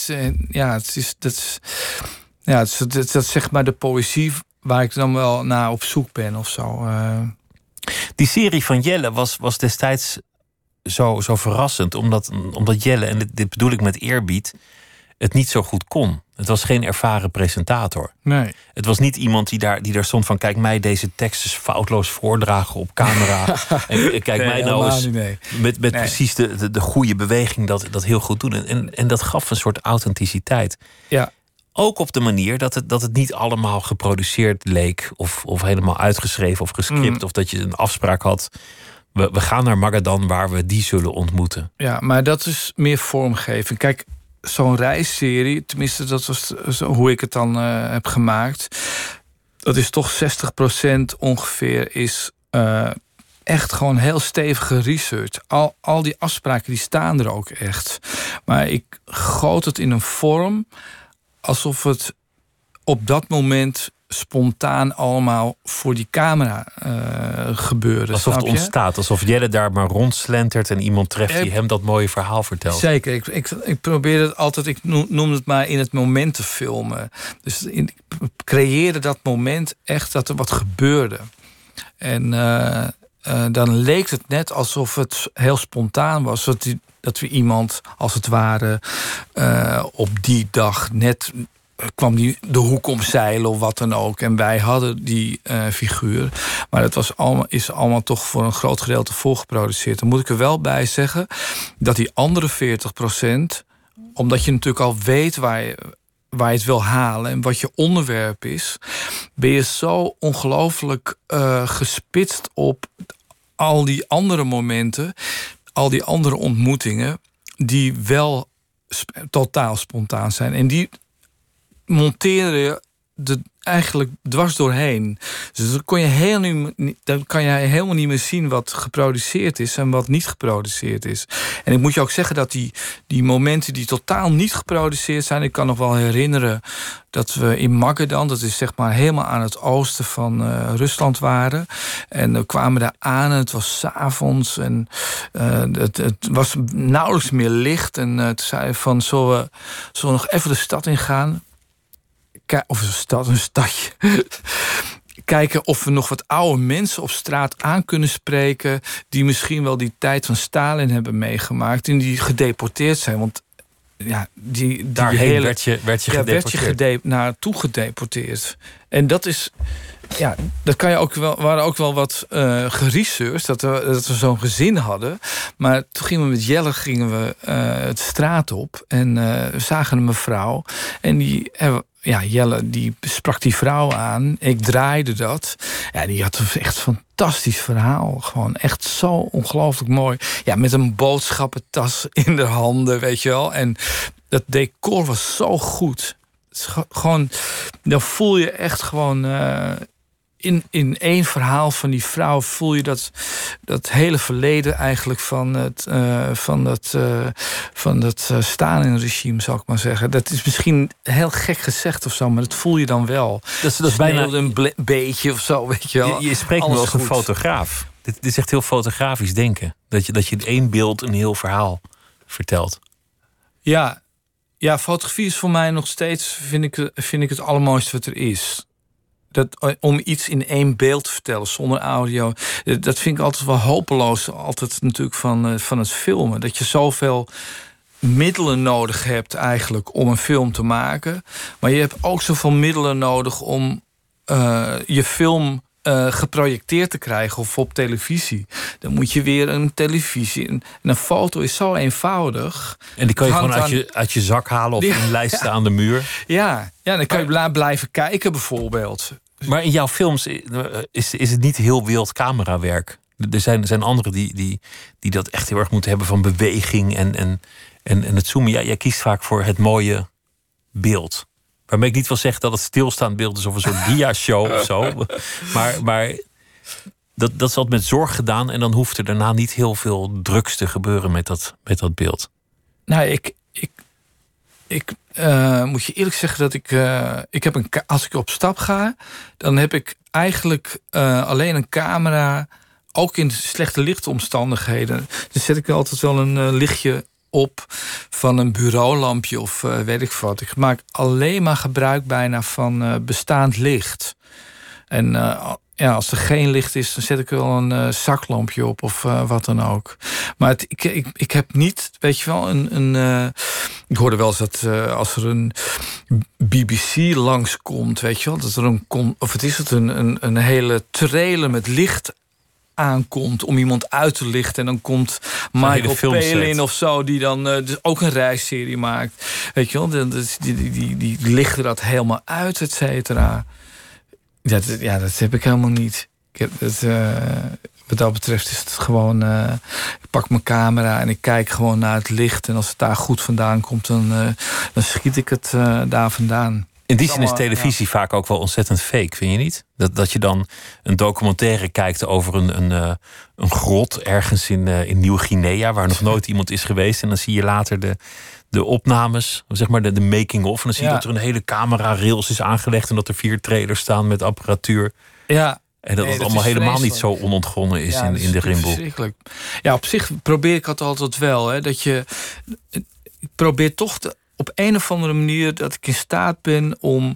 Dat is zeg maar de poëzie waar ik dan wel naar op zoek ben of zo. Die serie van Jelle was destijds zo verrassend. Omdat Jelle, en dit bedoel ik met eerbied, het niet zo goed kon. Het was geen ervaren presentator. Nee. Het was niet iemand die daar stond van, kijk mij deze teksten foutloos voordragen op camera. en kijk mij nou eens met precies de goede beweging dat heel goed doen. En dat gaf een soort authenticiteit. Ja. Ook op de manier dat het niet allemaal geproduceerd leek of helemaal uitgeschreven of gescript. Of dat je een afspraak had. We gaan naar Magadan waar we die zullen ontmoeten. Ja, maar dat is meer vormgeving. Kijk, zo'n reisserie, tenminste dat was hoe ik het dan heb gemaakt. Dat is toch 60% ongeveer is echt gewoon heel stevige research. Al die afspraken die staan er ook echt. Maar ik goot het in een vorm alsof het op dat moment spontaan allemaal voor die camera gebeurde. Alsof het ontstaat, alsof Jelle daar maar rondslentert en iemand treft die hem dat mooie verhaal vertelt. Zeker, ik probeer het altijd, ik noem het maar in het moment te filmen. Dus ik creëerde dat moment echt dat er wat gebeurde. En dan leek het net alsof het heel spontaan was. Dat we iemand, als het ware, op die dag net kwam die de hoek omzeilen of wat dan ook. En wij hadden die figuur. Maar dat is allemaal toch voor een groot gedeelte voorgeproduceerd. Dan moet ik er wel bij zeggen dat die andere 40%, omdat je natuurlijk al weet waar je het wil halen en wat je onderwerp is, ben je zo ongelooflijk gespitst op al die andere momenten, al die andere ontmoetingen, die wel totaal spontaan zijn. En die monteren eigenlijk dwars doorheen. Dus dan kan je helemaal niet meer zien wat geproduceerd is en wat niet geproduceerd is. En ik moet je ook zeggen dat die momenten die totaal niet geproduceerd zijn, ik kan nog wel herinneren dat we in Magadan, dat is zeg maar helemaal aan het oosten van Rusland waren. En we kwamen daar aan en het was 's avonds en het was nauwelijks meer licht. En toen zei je van, zullen we nog even de stad ingaan? Of een stadje. Kijken of we nog wat oude mensen op straat aan kunnen spreken, die misschien wel die tijd van Stalin hebben meegemaakt en die gedeporteerd zijn. Want ja, daarheen werd je gedeporteerd. Naartoe gedeporteerd. En dat is, ja, dat kan je ook wel, waren ook wel wat geresearched, dat we zo'n gezin hadden. Maar toen gingen we met Jelle het straat op en we zagen een mevrouw en Jelle die sprak die vrouw aan. Ik draaide dat. Ja, die had een echt fantastisch verhaal. Gewoon echt zo ongelooflijk mooi. Ja, met een boodschappentas in de handen, weet je wel. En dat decor was zo goed. Het is gewoon, dan voel je echt gewoon in één verhaal van die vrouw voel je dat hele verleden eigenlijk van dat Stalin-regime, zou ik maar zeggen. Dat is misschien heel gek gezegd of zo, maar dat voel je dan wel. Dat is bijna een beetje of zo, weet je wel. Je spreekt nu als een fotograaf. Dit is echt heel fotografisch denken. Dat je in één beeld een heel verhaal vertelt. Ja, fotografie is voor mij nog steeds, vind ik het allermooiste wat er is. Om iets in één beeld te vertellen zonder audio, dat vind ik altijd wel hopeloos. Altijd natuurlijk van het filmen. Dat je zoveel middelen nodig hebt eigenlijk om een film te maken. Maar je hebt ook zoveel middelen nodig om je film geprojecteerd te krijgen of op televisie. Dan moet je weer een televisie. En een foto is zo eenvoudig. En die kan je gewoon uit je zak halen of in lijsten aan de muur. Ja, dan kan je blijven kijken bijvoorbeeld. Maar in jouw films is het niet heel wild camerawerk. Er zijn anderen die dat echt heel erg moeten hebben van beweging en het zoomen. Jij kiest vaak voor het mooie beeld. Waarmee ik niet wil zeggen dat het stilstaand beeld is of een soort dia-show of zo. Maar dat is altijd met zorg gedaan en dan hoeft er daarna niet heel veel drugs te gebeuren met dat beeld. Nou, ik moet je eerlijk zeggen dat ik heb als ik op stap ga, dan heb ik eigenlijk alleen een camera, ook in slechte lichtomstandigheden. Dus zet ik altijd wel een lichtje op van een bureaulampje of weet ik wat. Ik maak alleen maar gebruik bijna van bestaand licht. En als er geen licht is, dan zet ik wel een zaklampje op of wat dan ook. Maar ik heb niet, weet je wel, ik hoorde wel eens dat als er een BBC langskomt, weet je wel, dat er een hele trailer met licht aankomt om iemand uit te lichten. En dan komt Michael Palin of zo, die dan dus ook een reisserie maakt. Weet je wel, die lichten dat helemaal uit, et cetera. Dat heb ik helemaal niet. Wat dat betreft is het gewoon, ik pak mijn camera en ik kijk gewoon naar het licht. En als het daar goed vandaan komt, dan schiet ik het daar vandaan. In die zin is televisie vaak ook wel ontzettend fake, vind je niet? Dat je dan een documentaire kijkt over een grot ergens in Nieuw-Guinea, waar nog nooit iemand is geweest. En dan zie je later de opnames, zeg maar de making-of. En dan zie je dat er een hele camera-rails is aangelegd en dat er 4 trailers staan met apparatuur. Ja. En dat het allemaal helemaal niet zo onontgonnen is in de Rimboe. Verschrikkelijk. Ja, op zich probeer ik het altijd wel. Hè, dat je probeert toch op een of andere manier dat ik in staat ben om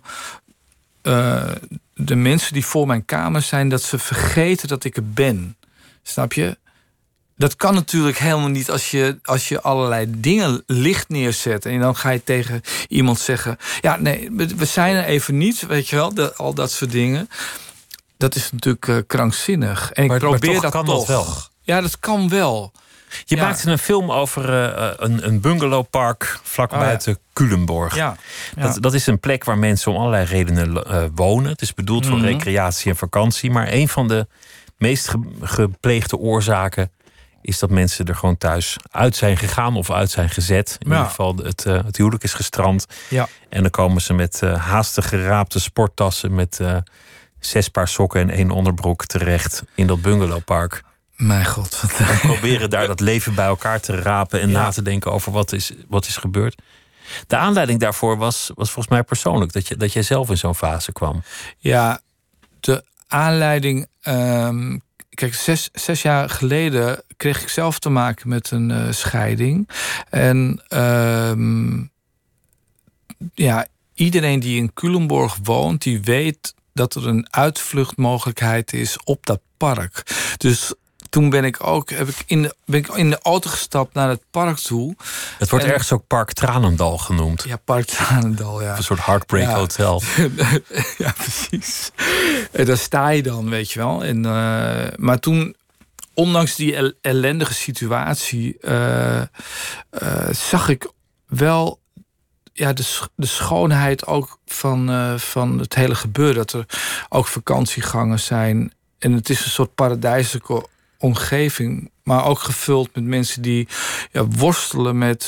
de mensen die voor mijn kamer zijn, dat ze vergeten dat ik er ben. Snap je? Dat kan natuurlijk helemaal niet als je allerlei dingen licht neerzet. En dan ga je tegen iemand zeggen, ja, nee, we zijn er even niet, weet je wel, al dat soort dingen. Dat is natuurlijk krankzinnig. En ik probeer dat toch. Dat wel. Ja, dat kan wel. Je maakte een film over een bungalowpark vlak buiten Culemborg. Ja. Dat is een plek waar mensen om allerlei redenen wonen. Het is bedoeld voor recreatie en vakantie. Maar een van de meest gepleegde oorzaken is dat mensen er gewoon thuis uit zijn gegaan of uit zijn gezet. In ieder geval het huwelijk is gestrand. Ja. En dan komen ze met haastig geraapte sporttassen met 6 paar sokken en 1 onderbroek terecht in dat bungalowpark. Mijn god. En proberen daar dat leven bij elkaar te rapen en na te denken over wat is gebeurd. De aanleiding daarvoor was volgens mij persoonlijk, dat jij zelf in zo'n fase kwam. Ja, de aanleiding. Kijk, 6 jaar geleden kreeg ik zelf te maken met een scheiding. En iedereen die in Culemborg woont, die weet dat er een uitvluchtmogelijkheid is op dat park. Dus toen ben ik in de auto gestapt naar het park toe. Het wordt ergens ook Park Tranendal genoemd. Ja, Park Tranendal, ja. Of een soort Heartbreak Hotel. Ja, precies. En daar sta je dan, weet je wel. En, maar toen, ondanks die ellendige situatie, zag ik wel de schoonheid ook van het hele gebeuren. Dat er ook vakantiegangers zijn. En het is een soort paradijselijke omgeving, maar ook gevuld met mensen die worstelen met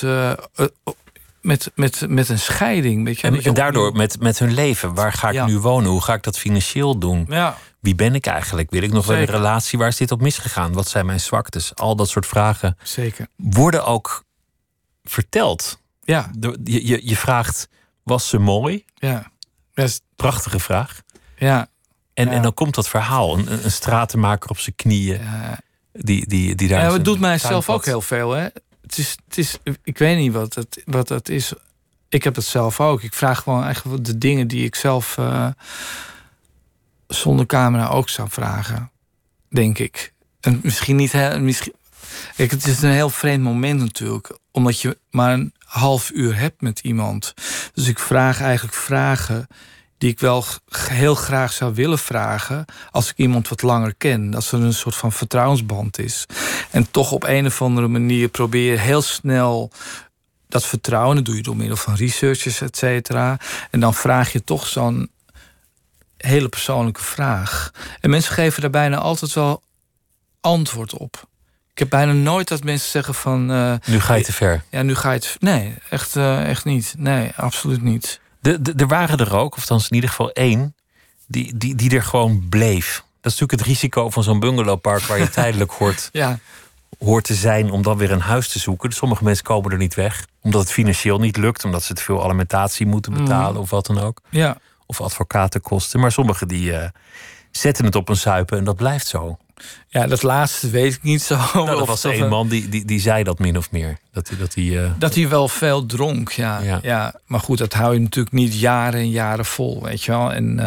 een scheiding. Weet je? En daardoor met hun leven. Waar ga ik nu wonen? Hoe ga ik dat financieel doen? Ja. Wie ben ik eigenlijk? Wil ik nog wel een relatie? Waar is dit op misgegaan? Wat zijn mijn zwaktes? Al dat soort vragen worden ook verteld. Ja. Je vraagt, was ze mooi? Ja. Prachtige vraag. Ja. En dan komt dat verhaal. Een stratenmaker op zijn knieën. Die daar. Ja, het doet mij zelf ook heel veel. Hè? Het is, ik weet niet wat dat is. Ik heb het zelf ook. Ik vraag gewoon eigenlijk de dingen die ik zelf zonder camera ook zou vragen. Denk ik. En misschien niet. Kijk, het is een heel vreemd moment natuurlijk. Omdat je maar een half uur hebt met iemand. Dus ik vraag eigenlijk vragen die ik wel heel graag zou willen vragen als ik iemand wat langer ken. Dat er een soort van vertrouwensband is. En toch op een of andere manier probeer je heel snel dat vertrouwen. Dat doe je door middel van researches, et cetera. En dan vraag je toch zo'n hele persoonlijke vraag. En mensen geven daar bijna altijd wel antwoord op. Ik heb bijna nooit dat mensen zeggen van nu ga je te ver. Ja, nu ga je te ver. Nee, echt niet. Nee, absoluut niet. Er waren er ook, of dan in ieder geval 1, die er gewoon bleef. Dat is natuurlijk het risico van zo'n bungalowpark waar je tijdelijk hoort te zijn om dan weer een huis te zoeken. Dus sommige mensen komen er niet weg, omdat het financieel niet lukt, omdat ze te veel alimentatie moeten betalen of wat dan ook. Ja. Of advocatenkosten. Maar sommigen die zetten het op een zuipen en dat blijft zo. Ja, dat laatste weet ik niet zo. Nou, er was een man die zei dat min of meer. Dat hij wel veel dronk, ja. Maar goed, dat hou je natuurlijk niet jaren en jaren vol, weet je wel. En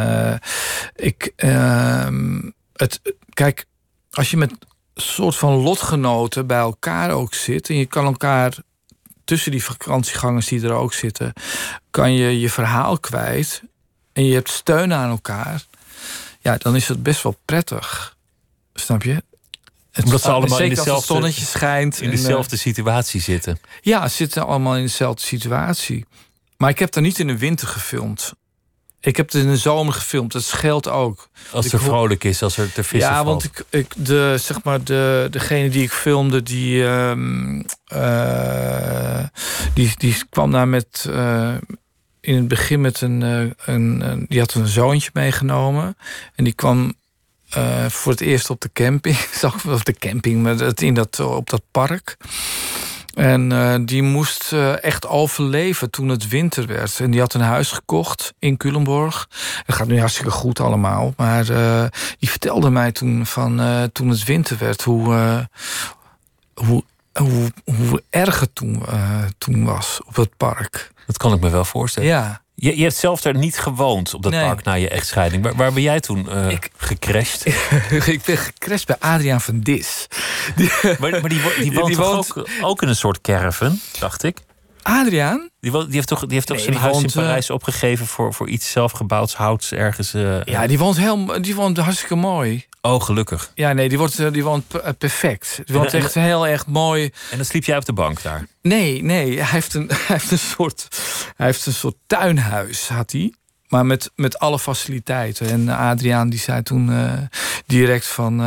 kijk, als je met een soort van lotgenoten bij elkaar ook zit en je kan elkaar tussen die vakantiegangers die er ook zitten, kan je je verhaal kwijt en je hebt steun aan elkaar. Ja, dan is het best wel prettig. Snap je? Omdat ze allemaal in dezelfde zonnetje schijnt. In dezelfde situatie zitten. Ja, ze zitten allemaal in dezelfde situatie. Maar ik heb daar niet in de winter gefilmd. Ik heb het in de zomer gefilmd. Dat scheelt ook. Als het er vrolijk is, als er te vissen valt. Want degene die ik filmde, die kwam daar met in het begin met die had een zoontje meegenomen. En die kwam voor het eerst op de camping. Op de camping, maar op dat park. En die moest echt overleven toen het winter werd. En die had een huis gekocht in Culemborg. Dat gaat nu hartstikke goed allemaal. Maar die vertelde mij toen toen het winter werd hoe erg het toen was op het park. Dat kan ik me wel voorstellen. Ja. Je hebt zelf daar niet gewoond op dat park na je echtscheiding. Waar ben jij toen gecrashed? Ik ben gecrashed bij Adriaan van Dis. Maar die woont ook in een soort caravan, dacht ik. Adriaan? Die heeft toch zijn huis in Parijs opgegeven voor iets zelfgebouwds houts ergens. Ja, die woont hartstikke mooi. Oh, gelukkig. Ja, nee, die woont perfect. Die woont echt heel erg mooi. En dan sliep jij op de bank daar? Nee, hij heeft een soort tuinhuis, had hij. Maar met alle faciliteiten. En Adriaan die zei toen direct van...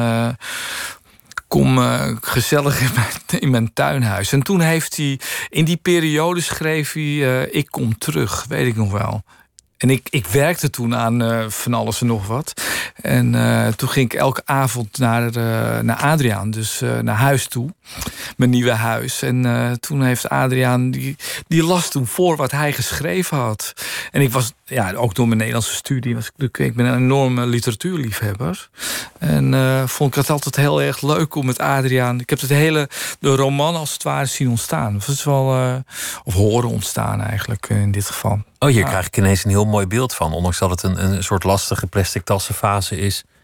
kom gezellig in mijn tuinhuis. En toen heeft hij... In die periode schreef hij... Ik kom terug, weet ik nog wel. En ik werkte toen aan van alles en nog wat. En toen ging ik elke avond naar Adriaan, dus naar huis toe. Mijn nieuwe huis. En toen heeft Adriaan, die las toen voor wat hij geschreven had. En ik was, ook door mijn Nederlandse studie... ik ben een enorme literatuurliefhebber. En vond ik het altijd heel erg leuk om met Adriaan... Ik heb de roman als het ware zien ontstaan. Dat is wel, of horen ontstaan eigenlijk in dit geval. Oh, hier krijg ik ineens een heel mooi beeld van. Ondanks dat het een soort lastige plastic tassenfase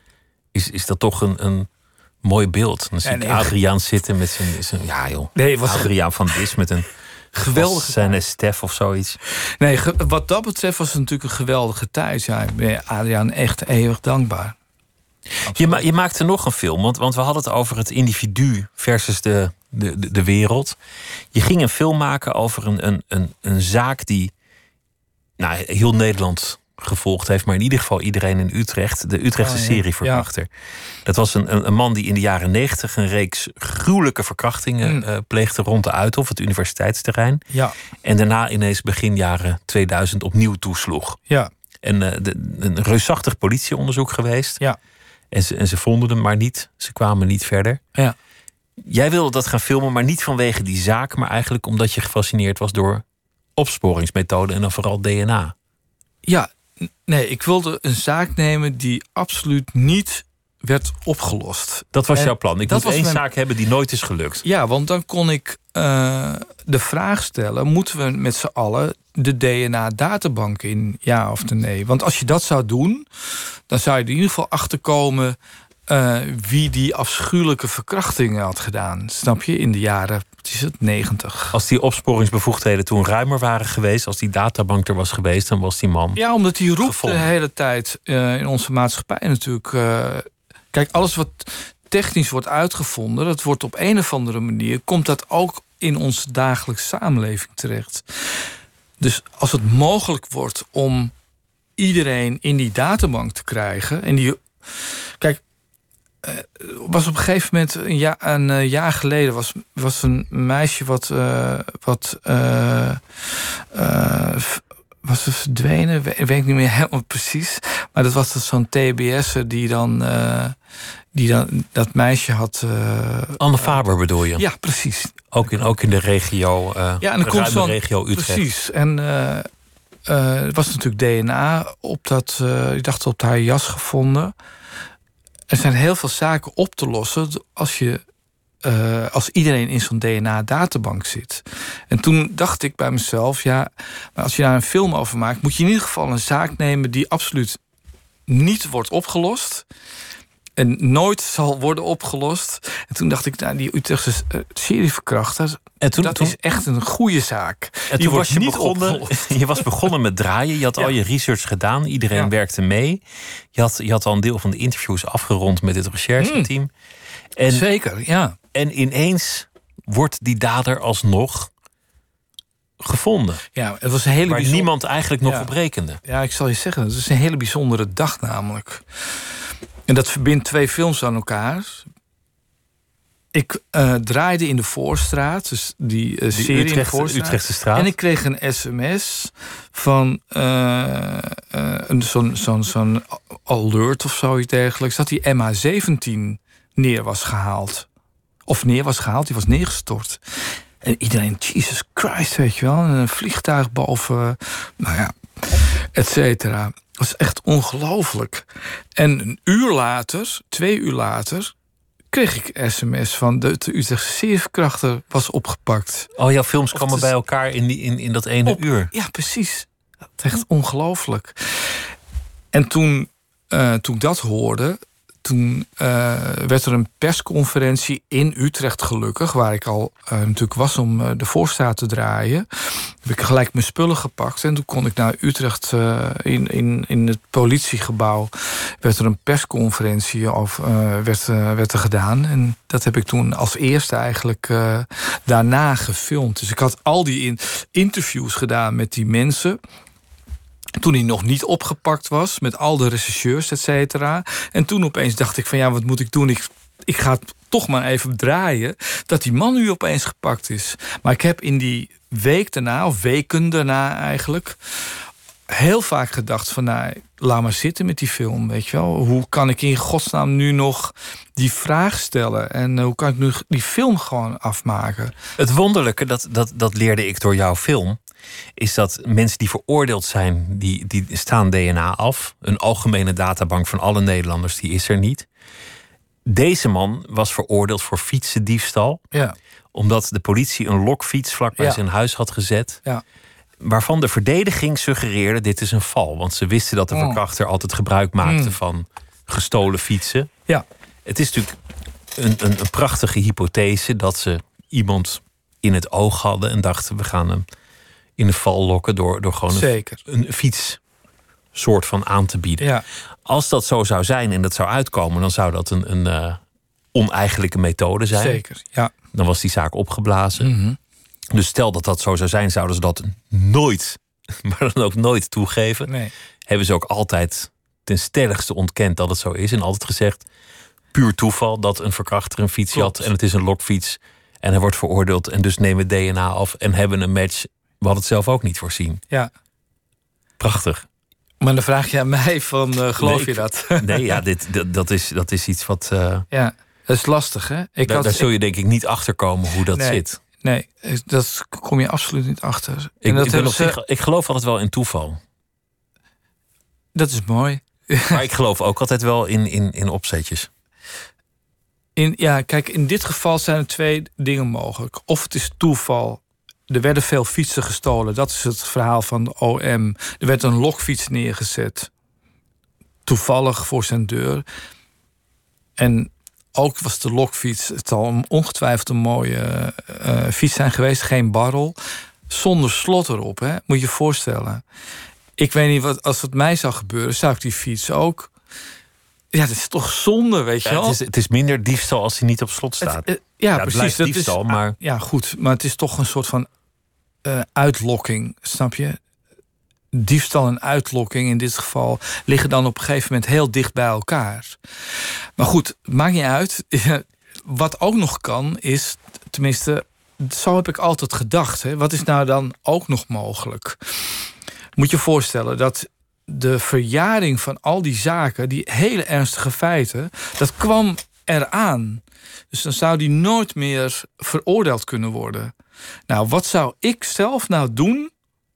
is dat toch een mooi beeld. Dan zie ik Adriaan zitten met zijn Adriaan van Dis met een geweldige zijn Stef of zoiets. Nee, wat dat betreft was het natuurlijk een geweldige tijd. Ja, ik ben Adriaan echt eeuwig dankbaar. Je maakte nog een film, want we hadden het over het individu versus de wereld. Je ging een film maken over een zaak die heel Nederland gevolgd heeft, maar in ieder geval iedereen in Utrecht. De Utrechtse serieverkrachter. Ja. Dat was een man die in de jaren 90 een reeks gruwelijke verkrachtingen pleegde rond de Uithof, het universiteitsterrein. Ja. En daarna ineens begin jaren 2000 opnieuw toesloeg. Ja. En een reusachtig politieonderzoek geweest. Ja. En ze vonden hem maar niet. Ze kwamen niet verder. Ja. Jij wilde dat gaan filmen, maar niet vanwege die zaak, maar eigenlijk omdat je gefascineerd was door opsporingsmethoden en dan vooral DNA. Ja, nee, ik wilde een zaak nemen die absoluut niet werd opgelost. Dat was jouw plan. Ik moet één zaak hebben die nooit is gelukt. Ja, want dan kon ik de vraag stellen... moeten we met z'n allen de DNA-databank in, ja of nee? Want als je dat zou doen, dan zou je er in ieder geval achterkomen... wie die afschuwelijke verkrachtingen had gedaan. Snap je? In de jaren 90. Als die opsporingsbevoegdheden toen ruimer waren geweest... als die databank er was geweest, dan was die man... Ja, omdat die roept de hele tijd in onze maatschappij natuurlijk... kijk, alles wat technisch wordt uitgevonden... dat wordt op een of andere manier... komt dat ook in onze dagelijkse samenleving terecht. Dus als het mogelijk wordt om iedereen in die databank te krijgen... en die... Kijk, was op een gegeven moment, een jaar geleden... was een meisje was ze verdwenen? Weet ik niet meer helemaal precies. Maar dat was dus zo'n TBS'er die dan dat meisje had... Anne Faber bedoel je? Ja, precies. Ook in de regio, en de ruime regio Utrecht. Precies. En er was natuurlijk DNA op dat... ik dacht op haar jas gevonden... Er zijn heel veel zaken op te lossen als iedereen in zo'n DNA-databank zit. En toen dacht ik bij mezelf, maar als je daar een film over maakt... moet je in ieder geval een zaak nemen die absoluut niet wordt opgelost... en nooit zal worden opgelost. En toen dacht ik, die Utrechtse serieverkrachter... dat is echt een goede zaak. En toen was je niet opgelost. Je was begonnen met draaien. Je had al je research gedaan. Iedereen werkte mee. Je had al een deel van de interviews afgerond met het rechercheteam. Zeker, ja. En ineens wordt die dader alsnog gevonden. Ja, het was een hele waar niemand eigenlijk nog op rekende. Ja, ik zal je zeggen, het is een hele bijzondere dag namelijk. En dat verbindt twee films aan elkaar. Ik draaide in de Voorstraat, dus die serie in de Voorstraat. Utrechtse straat. En ik kreeg een sms van zo'n alert of zoiets dergelijks... dat die MH17 neer was gehaald. Of die was neergestort. En iedereen, Jesus Christ, weet je wel. Een vliegtuig boven, et cetera. Dat was echt ongelooflijk. En 2 uur later... kreeg ik sms van de Utrechtse serieverkrachter was opgepakt. Oh, jouw films kwamen bij elkaar in dat ene uur. Ja, precies. Dat is echt ongelooflijk. En toen ik dat hoorde... toen werd er een persconferentie in Utrecht gelukkig... waar ik al natuurlijk was om de Voorstraat te draaien. Heb ik gelijk mijn spullen gepakt. En toen kon ik naar Utrecht in het politiegebouw... werd er een persconferentie werd er gedaan. En dat heb ik toen als eerste eigenlijk daarna gefilmd. Dus ik had al die interviews gedaan met die mensen... Toen hij nog niet opgepakt was met al de rechercheurs, et cetera. En toen opeens dacht ik van ja, wat moet ik doen? Ik ga het toch maar even draaien dat die man nu opeens gepakt is. Maar ik heb in die week daarna, of weken daarna eigenlijk, heel vaak gedacht van nou, laat maar zitten met die film, weet je wel. Hoe kan ik in godsnaam nu nog die vraag stellen? En hoe kan ik nu die film gewoon afmaken? Het wonderlijke, dat leerde ik door jouw film, is dat mensen die veroordeeld zijn, die staan DNA af. Een algemene databank van alle Nederlanders, die is er niet. Deze man was veroordeeld voor fietsendiefstal. Ja. Omdat de politie een lokfiets vlakbij zijn huis had gezet. Ja. Waarvan de verdediging suggereerde, dit is een val. Want ze wisten dat de verkrachter altijd gebruik maakte van gestolen fietsen. Ja. Het is natuurlijk een prachtige hypothese dat ze iemand in het oog hadden en dachten, we gaan hem in de val lokken door gewoon een fiets soort van aan te bieden. Ja. Als dat zo zou zijn en dat zou uitkomen, dan zou dat een oneigenlijke methode zijn. Zeker, ja. Dan was die zaak opgeblazen. Mm-hmm. Dus stel dat dat zo zou zijn, zouden ze dat nooit, maar dan ook nooit toegeven. Nee. Hebben ze ook altijd ten stelligste ontkend dat het zo is. En altijd gezegd, puur toeval dat een verkrachter een fiets had en het is een lokfiets. En hij wordt veroordeeld en dus nemen we DNA af en hebben een match. We hadden het zelf ook niet voorzien. Ja. Prachtig. Maar dan vraag je aan mij van, geloof je dat? Nee, ja, dat is iets wat... Ja, dat is lastig, hè? Daar zul je denk ik niet achter komen hoe dat zit. Nee, dat kom je absoluut niet achter. Ik geloof altijd wel in toeval. Dat is mooi. Maar ik geloof ook altijd wel in opzetjes. Kijk, in dit geval zijn er 2 dingen mogelijk. Of het is toeval. Er werden veel fietsen gestolen. Dat is het verhaal van de OM. Er werd een lokfiets neergezet. Toevallig voor zijn deur. En ook was de lokfiets, het zal ongetwijfeld een mooie fiets zijn geweest. Geen barrel. Zonder slot erop, hè? Moet je je voorstellen. Ik weet niet, als het mij zou gebeuren, zou ik die fiets ook... Ja, dat is toch zonde, weet je wel? Het is minder diefstal als hij niet op slot staat. Precies. Het diefstal, maar... Ja, goed. Maar het is toch een soort van uitlokking, snap je? Diefstal en uitlokking in dit geval liggen dan op een gegeven moment heel dicht bij elkaar. Maar goed, maakt niet uit. Wat ook nog kan is, tenminste, zo heb ik altijd gedacht. Hè? Wat is nou dan ook nog mogelijk? Moet je voorstellen dat de verjaring van al die zaken, die hele ernstige feiten, dat kwam eraan. Dus dan zou die nooit meer veroordeeld kunnen worden. Nou, wat zou ik zelf nou doen?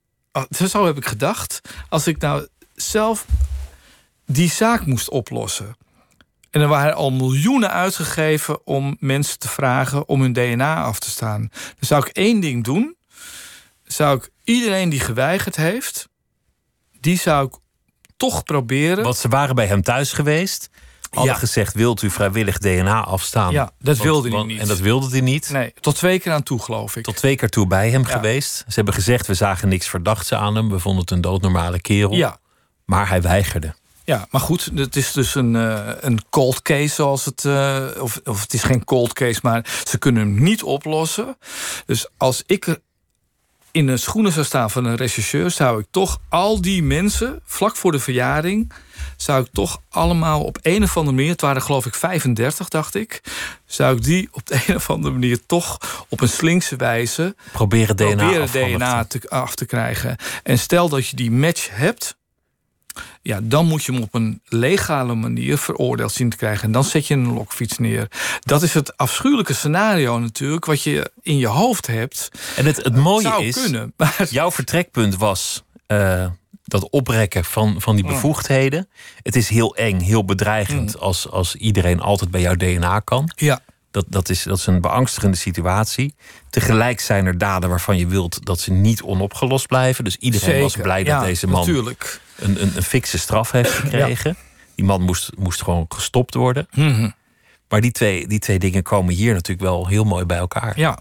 Zo heb ik gedacht. Als ik nou zelf die zaak moest oplossen. En er waren al miljoenen uitgegeven om mensen te vragen om hun DNA af te staan. Dan zou ik 1 ding doen. Zou ik iedereen die geweigerd heeft, die zou ik toch proberen. Want ze waren bij hem thuis geweest. Hadden gezegd, wilt u vrijwillig DNA afstaan? Ja, dat wilde hij niet. En dat wilde hij niet? Nee, tot 2 keer aan toe, geloof ik. Tot 2 keer toe bij hem geweest. Ze hebben gezegd, we zagen niks verdachts aan hem. We vonden het een doodnormale kerel. Ja. Maar hij weigerde. Ja, maar goed, het is dus een cold case, zoals het... Of het is geen cold case, maar ze kunnen hem niet oplossen. Dus als ik in de schoenen zou staan van een rechercheur, zou ik toch al die mensen, vlak voor de verjaring, zou ik toch allemaal op een of andere manier, het waren geloof ik 35, dacht ik, zou ik die op de een of andere manier toch op een slinkse wijze proberen DNA af te krijgen. En stel dat je die match hebt, ja, dan moet je hem op een legale manier veroordeeld zien te krijgen. En dan zet je een lokfiets neer. Dat is het afschuwelijke scenario natuurlijk, wat je in je hoofd hebt. En het mooie zou is, kunnen, maar jouw vertrekpunt was dat oprekken van die bevoegdheden. Het is heel eng, heel bedreigend als iedereen altijd bij jouw DNA kan. Ja. Dat is een beangstigende situatie. Tegelijk zijn er daden waarvan je wilt dat ze niet onopgelost blijven. Dus iedereen was blij dat deze man natuurlijk een fikse straf heeft gekregen. Ja. Die man moest gewoon gestopt worden. Mm-hmm. Maar die twee dingen komen hier natuurlijk wel heel mooi bij elkaar. Ja.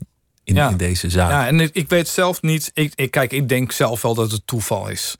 In deze zaak. Ja, en ik weet zelf niet. Ik denk zelf wel dat het toeval is.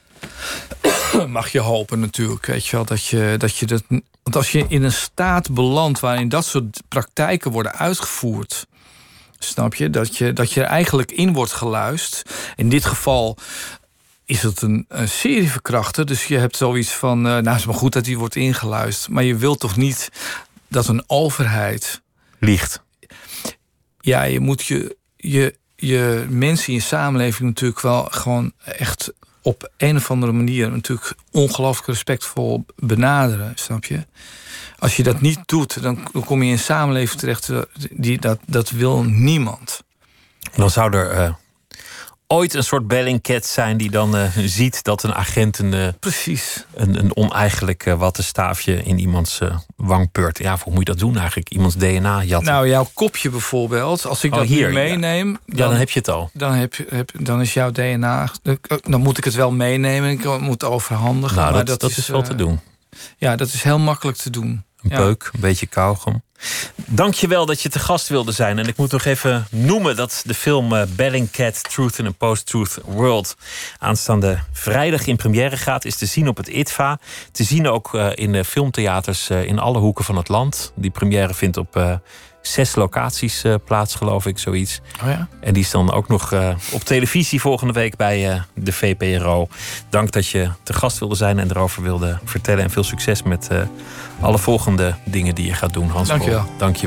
Mag je hopen natuurlijk. Weet je wel, dat je dat. Want als je in een staat belandt waarin dat soort praktijken worden uitgevoerd, snap je? Dat je er eigenlijk in wordt geluisterd. In dit geval is het een serieverkrachter. Dus je hebt zoiets van, nou is maar goed dat die wordt ingeluisterd. Maar je wilt toch niet dat een overheid liegt? Ja, je moet je mensen in je samenleving natuurlijk wel gewoon echt op een of andere manier natuurlijk ongelooflijk respectvol benaderen, snap je? Als je dat niet doet, dan kom je in een samenleving terecht dat wil niemand. Dan zou er ooit een soort Bellingcat zijn die dan ziet dat een agent precies een oneigenlijk wattenstaafje in iemands wang peurt. Ja, hoe moet je dat doen eigenlijk? Iemands DNA jatten. Nou, jouw kopje bijvoorbeeld. Als ik dat hier meeneem, dan heb je het al. Dan is jouw DNA. Dan moet ik het wel meenemen. Ik moet het overhandigen. Nou, maar dat is wel te doen. Ja, dat is heel makkelijk te doen. Een peuk, een beetje kauwgom. Dank je wel dat je te gast wilde zijn. En ik moet nog even noemen dat de film Bellingcat, Truth in a Post-Truth World aanstaande vrijdag in première gaat. Is te zien op het ITVA. Te zien ook in de filmtheaters in alle hoeken van het land. Die première vindt op 6 locaties plaats, geloof ik, zoiets. Oh ja? En die is dan ook nog op televisie volgende week bij de VPRO. Dank dat je te gast wilde zijn en erover wilde vertellen. En veel succes met alle volgende dingen die je gaat doen, Hans. Dank je wel. Dank je.